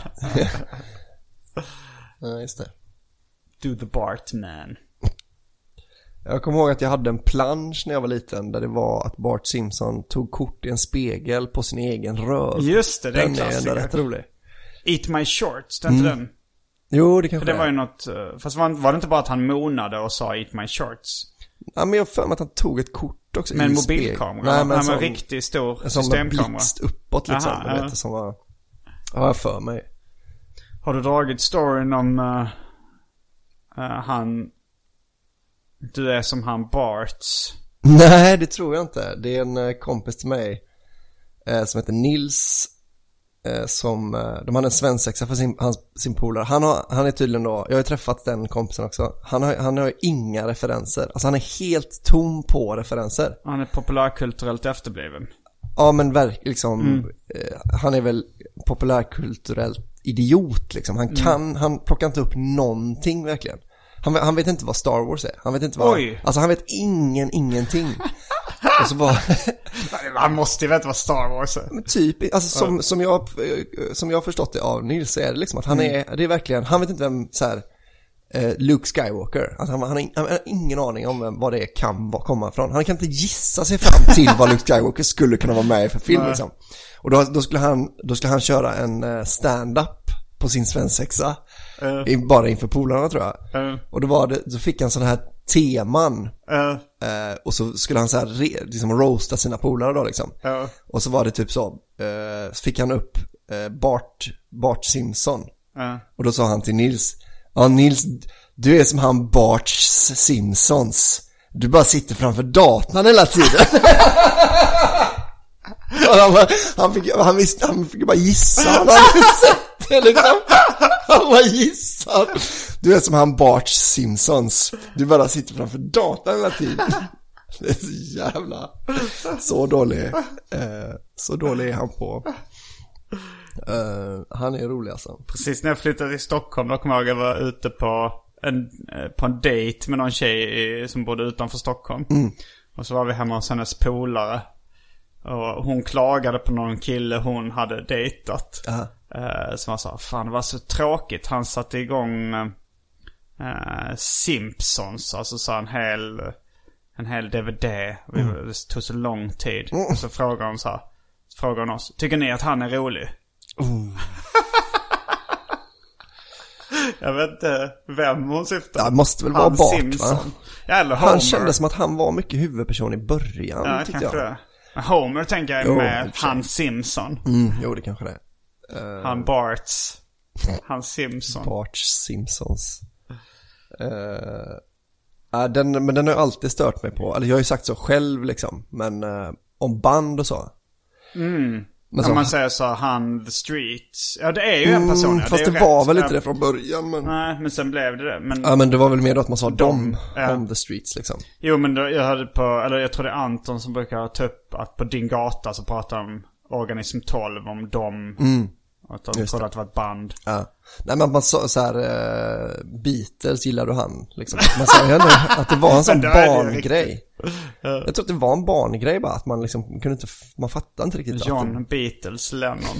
Ja, just det. Do the Bart, man. Jag kommer ihåg att jag hade en plansch när jag var liten där det var att Bart Simpson tog kort i en spegel på sin egen röv. Just det, det är en klassiker. Den är rätt rolig. Eat my shorts, det är inte mm. den? Jo, det kanske För det var ju något, fast var, var det inte bara att han monade och sa "Eat my shorts"? Ja, men jag för mig att han tog ett kort också. Med en mobilkamera? Nej, men en sån, riktigt stor systemkamera. En blixt uppåt liksom. Aha, ja. Vet, som var, ja, jag för mig. Har du dragit storyn om uh, uh, han... Du är som han Barts? Nej, det tror jag inte. Det är en uh, kompis till mig uh, som heter Nils. Uh, som, uh, de hade en svensexa för sin, hans, sin polare. Han, har, han är tydligen då, jag har ju träffat den kompisen också. Han har, han har inga referenser. Alltså han är helt tom på referenser. Han är populärkulturellt efterbliven. Ja, men verk, liksom, mm. uh, han är väl populärkulturellt idiot liksom. Han kan, mm. han plockar inte upp någonting verkligen. Han, han vet inte vad Star Wars är. Han vet inte vad... Oj. Alltså han vet ingen, ingenting. Och så bara... Han måste ju veta vad Star Wars är. Men typ, alltså som, ja. som, jag, som jag har förstått det av Nils så är det liksom att han mm. är, det är verkligen, han vet inte vem så här, eh, Luke Skywalker. Alltså han, han, har, han har ingen aning om vem, vad det kan komma ifrån. Han kan inte gissa sig fram till vad Luke Skywalker skulle kunna vara med i för film liksom. Och då, då, skulle han, då skulle han köra en stand-up på sin svensexa. Uh. Bara inför polarna tror jag. Uh. Och då var det, så fick han sån här teman. Uh. Uh, och så skulle han så här re, liksom roasta sina polare då liksom. Uh. Och så var det typ så. Uh, så fick han upp uh, Bart, Bart Simpson. Uh. Och då sa han till Nils. Ja, Nils, du är som han Bart Simpsons. Du bara sitter framför datorn hela tiden. han, han, fick, han, visste, han fick bara gissa. Han hade sett det liksom. Han var gissad. Du är som han Bart Simpsons. Du bara sitter framför datorn hela tiden. Det är så jävla... Så dålig. Eh, så dålig är han på... Uh, han är rolig alltså. Precis när jag flyttade till Stockholm, då kom jag ihåg att jag var ute på en, på en dejt med någon tjej i, som bodde utanför Stockholm. Mm. Och så var vi hemma hos hennes polare. Och hon klagade på någon kille hon hade dejtat. Uh-huh. uh, Som jag sa, fan det var så tråkigt. Han satte igång uh, Simpsons. Alltså så en hel En hel D V D. mm. Det tog så lång tid. mm. Och så frågade hon så här, frågade hon oss, tycker ni att han är rolig? Uh. Jag vet inte vem hon syftar. Det måste väl vara han Bart, Simpson. va? Ja, eller Homer. Han kände som att han var mycket huvudperson i början. Ja, kanske jag. Det. Men Homer tänker jag är med han Simpson. Mm, jo, det kanske det är. Uh... Han Barts. Han Simpson. Bart Simpsons. Uh... Uh, den, men den har jag alltid stört mig på. Eller jag har ju sagt så själv liksom. Men uh, om band och så. Mm. Men så, man säger så, han The Streets. Ja, det är ju en person. Mm, fast det, det var rätt. Väl inte det från början. Men... Nej, men sen blev det det. Men... Ja, men det var väl mer då att man sa de, dem ja. om The Streets liksom. Jo, men då, jag hörde på, eller jag tror det är Anton som brukar ta upp att på Din Gata så pratar om Organism tolv, om dem. Mm. Att de trodde att det var ett band. Ja. Nej, men man sa så här, uh, Beatles gillar du han liksom. Man sa ju att det var en sån barngrej. Ja. Jag tror att det var en barngrej bara, att man liksom kunde inte, man fattade inte riktigt. John att det... Beatles Lennon.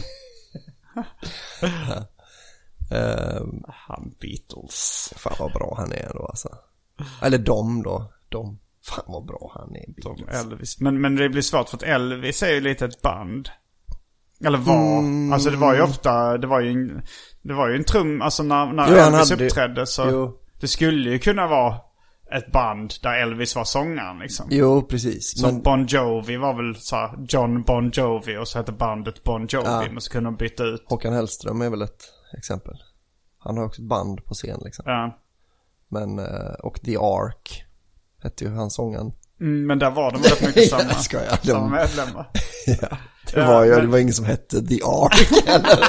ja. uh, han Beatles. Fan vad bra han är då alltså. Eller de då, de. Fan vad bra han är, de Elvis. Men, men det blir svårt för att Elvis är ju lite ett band. Eller var, mm. alltså det var ju ofta, det var ju en, det var ju en trum, alltså när, när jo, Elvis hade, uppträdde så jo. Det skulle ju kunna vara ett band där Elvis var sångaren liksom. Jo, precis. Så men... Bon Jovi var väl så här, John Bon Jovi och så hette bandet Bon Jovi, ja. Men så kunde de byta ut. Håkan Hellström är väl ett exempel. Han har också ett band på scen liksom. Ja. Men, och The Ark hette ju han sångaren. Mm, men där var de rätt mycket samma, ja, ska jag, samma medlemmar. Ja. Det var ju, ja, men... det var ingen som hette The Ark eller?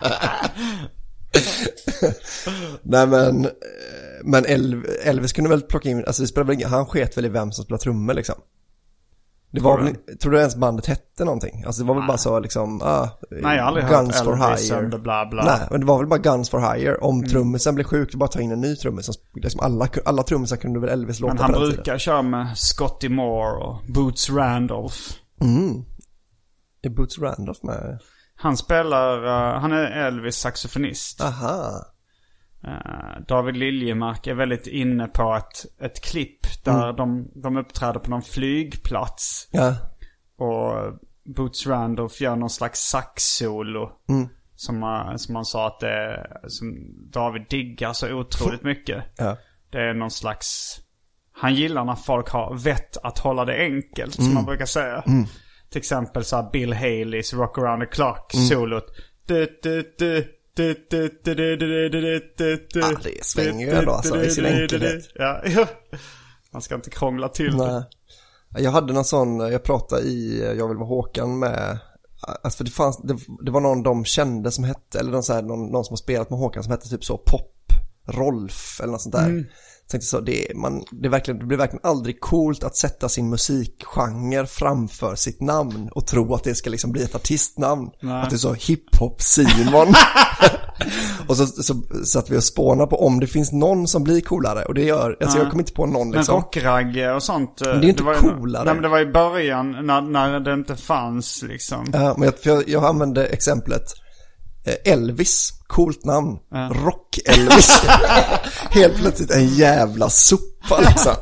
Nej men Men Elvis kunde väl plocka in, alltså det spelade väl ingen, han sket väl i vem som spelade trummor liksom. Det var väl, tror du ens bandet hette någonting? Alltså det var väl Nej. bara så liksom ah, Nej, jag har aldrig Guns hört for Elvis Hire. Bla, bla. Nej, men det var väl bara Guns for Hire. Om mm. trummisen blev sjuk, bara ta in en ny trummis som, liksom alla, alla trummisar kunde väl Elvis låta. Men han brukar tiden. köra med Scotty Moore och Boots Randolph. Mm. Är Boots Randolph med? Han spelar, uh, han är Elvis saxofonist. Aha. Uh, David Liljemark är väldigt inne på ett, ett klipp där mm. de, de uppträder på någon flygplats. Ja. Och Boots Randolph gör någon slags sax-solo. Mm. Som, man, som man sa att det som David diggar så otroligt mycket. Ja. Det är någon slags, han gillar när folk har vett att hålla det enkelt, mm. som man brukar säga. Mm. Till exempel så här Bill Haleys Rock Around the Clock mm. solot. Du, du, du, du, du, du, du, du, du, du, du. Ah, det svänger ju ändå alltså i sin enkelhet. Ja, ja. Man ska inte krångla till det. Jag hade någon sån, jag pratade i Jag vill vara Håkan med, alltså för det fanns, det, det var någon de kände som hette, eller någon, så här, någon, någon som har spelat med Håkan som hette typ så Pop Rolf eller något sånt där. Mm. Jag tänkte så, det, man, det, verkligen, det blir verkligen aldrig coolt att sätta sin musikgenre framför sitt namn och tro att det ska liksom bli ett artistnamn. Nej. Att det är så hiphop Simon. Och så, så satt vi och spånade på om det finns någon som blir coolare. Och det gör, alltså jag kom inte på någon liksom. Men rockragge och sånt. Men det är inte det var coolare. Nej, men det var i början när, när det inte fanns liksom. Ja, men jag, för jag, jag använde exemplet Elvis, coolt namn. Ja. Rock Elvis. Helt plötsligt en jävla sopa liksom.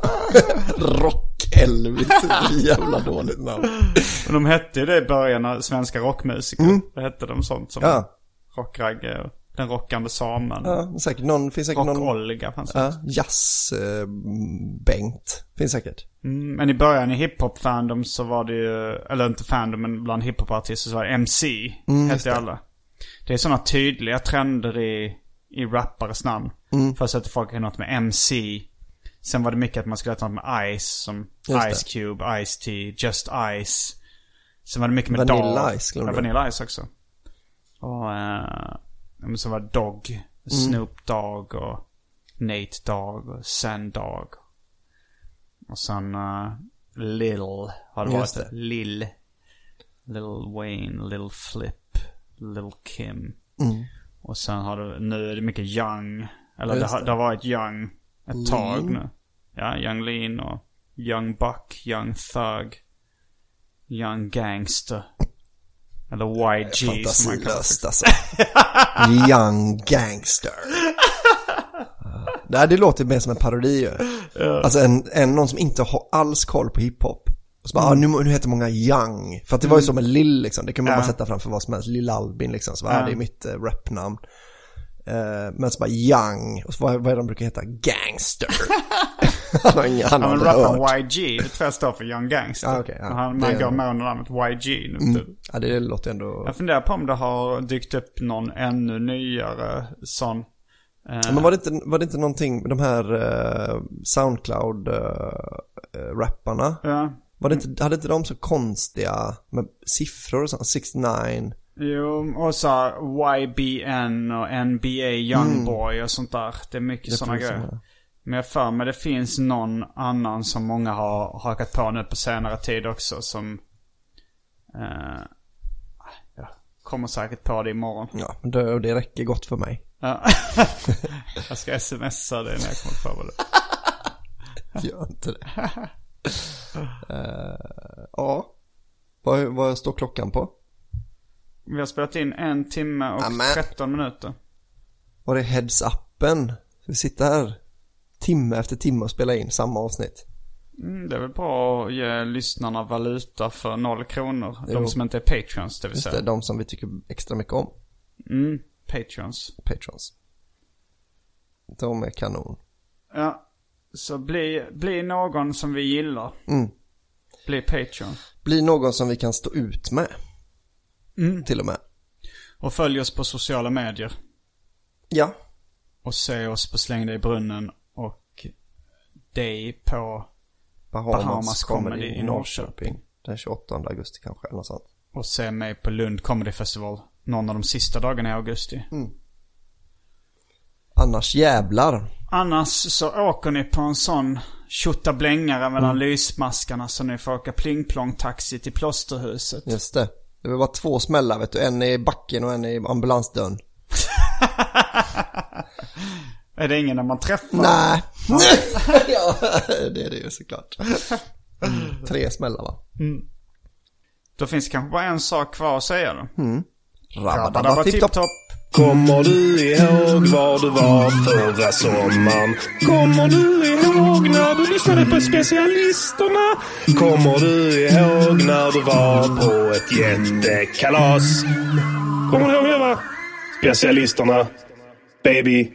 Rock Elvis, jävla dåligt namn. Men de hette ju det i början av svenska rockmusiker. Mm. Det hette de sånt som ja. Rockragge och Den rockande samen. Ja, säkert någon finns säkert någon Olga fanns ja, jazz eh, Bengt finns säkert. Mm, men i början i hiphop fandom så var det ju, eller inte fandom men bland hiphop artister så var det M C mm, hette alla. Det är sådana tydliga trender i, i rappares namn. Mm. Först att folk har något med M C. Sen var det mycket att man skulle ha något med Ice. Som Ice Cube, Ice-T, Just Ice. Sen var det mycket med Vanilla Dog. Ice. Ja, Vanilla Ice också. Och uh, så var det Dog. Mm. Snoop Dogg och Nate Dogg och Sand Dogg. Och sen uh, Lil har det varit. Lil. Lil Wayne, Lil Flip, Lil Kim. Mm. Och sen har det, nu är det mycket Young. Eller det har, det har varit Young ett Lean. Tag nu. Ja, Young Lean och Young Buck, Young Thug, Young Gangster. Eller Y G som man kallar det. Alltså. Young Gangster. Nej, det låter mer som en parodi. Ja. Alltså en, en någon som inte har alls koll på hiphop. Och så bara, mm. ah, nu, nu heter många Young. För att det var ju som en Lill liksom. Det kan man ja. bara sätta framför vad som helst. Lill Albin liksom. Så bara, ja. ah, det är mitt uh, rapnamn. Uh, men så bara Young. Och så vad, vad är de brukar heta? Gangster. Han har ingen annan. Han rappar Y G. Det tror jag står för Young Gangster. Ah, okay, ja. Han, man går med under namnet Y G nu. Mm. Ja, det låter ändå... Jag funderar på om det har dykt upp någon ännu nyare sån. Uh... Ja, men var det inte, var det inte någonting med de här uh, Soundcloud-rapparna? Uh, ja. Var det inte, hade inte de så konstiga med siffror och sånt? sextionio. Jo, och så Y B N och N B A Youngboy mm. och sånt där. Det är mycket sådana grejer. Såna. Men jag för mig det finns någon annan som många har hakat på nu på senare tid också som eh, jag kommer säkert på det imorgon. Ja, men det, det räcker gott för mig. Ja. Jag ska smsa det när jag kommer på det. Gör inte det. uh, ja. Vad, vad står klockan på? Vi har spelat in en timme och Amen. tretton minuter. Var är heads-upen? Vi sitter här timme efter timme och spelar in samma avsnitt. Mm, det är väl bra att ge lyssnarna valuta för noll kronor. Jo. De som inte är patrons, det vill säga. Just det, de som vi tycker extra mycket om. Mm, patrons. Patrons. De är kanon. Ja, så bli, bli någon som vi gillar. Mm. Bli patron. Bli någon som vi kan stå ut med. Mm. Till och med. Och följ oss på sociala medier. Ja. Och se oss på Släng dig i brunnen och dig på Bahamas, Bahamas Comedy, Comedy i Norrköping. Norrköping. Den tjugoåttonde augusti kanske, eller något sånt. Och se mig på Lund Comedy Festival någon av de sista dagarna i augusti. Mm. Annars jävlar. Annars så åker ni på en sån tjottablängare mellan mm. lysmaskarna så ni får åka plingplong-taxi till Plåsterhuset. Just det. Det var bara två smällar, vet du. En i backen och en i ambulansdörren. Är det ingen när man träffar? Nej. Ja, det är det ju såklart. Mm. Tre smällar, va? Mm. Då finns det kanske bara en sak kvar att säga då. Mm. Rabba tipp-topp. Kommer du ihåg var du var förra sommaren? Kommer du ihåg när du lyssnade på specialisterna? Kommer du ihåg när du var på ett jättekalas? Kommer du ihåg det, va? Specialisterna, baby.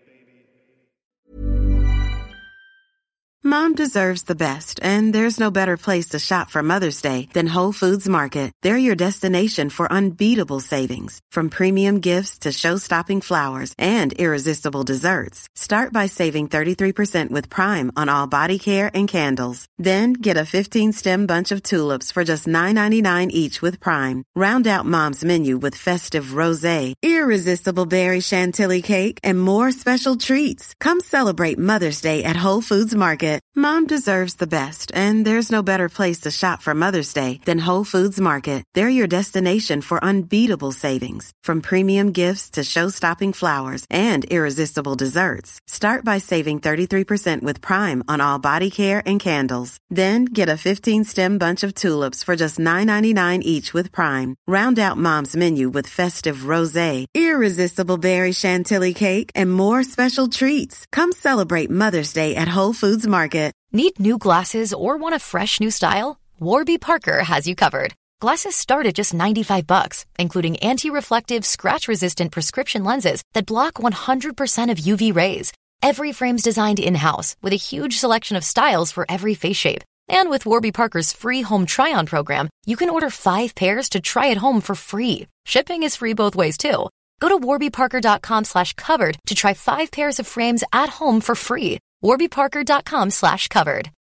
Mom deserves the best, and there's no better place to shop for Mother's Day than Whole Foods Market. They're your destination for unbeatable savings, from premium gifts to show-stopping flowers and irresistible desserts. Start by saving thirty-three percent with Prime on all body care and candles. Then get a fifteen-stem bunch of tulips for just nine ninety-nine each with Prime. Round out Mom's menu with festive rosé, irresistible berry chantilly cake, and more special treats. Come celebrate Mother's Day at Whole Foods Market. Mom deserves the best, and there's no better place to shop for Mother's Day than Whole Foods Market. They're your destination for unbeatable savings, from premium gifts to show-stopping flowers and irresistible desserts. Start by saving thirty-three percent with Prime on all body care and candles. Then get a fifteen-stem bunch of tulips for just nine ninety-nine each with Prime. Round out Mom's menu with festive rosé, irresistible berry chantilly cake, and more special treats. Come celebrate Mother's Day at Whole Foods Market. Need new glasses or want a fresh new style? Warby Parker has you covered. Glasses start at just ninety-five bucks, including anti-reflective, scratch-resistant prescription lenses that block one hundred percent of U V rays. Every frame's designed in-house with a huge selection of styles for every face shape. And with Warby Parker's free home try-on program, you can order five pairs to try at home for free. Shipping is free both ways, too. Go to warbyparker.com slash covered to try five pairs of frames at home for free. warbyparker.com slash covered.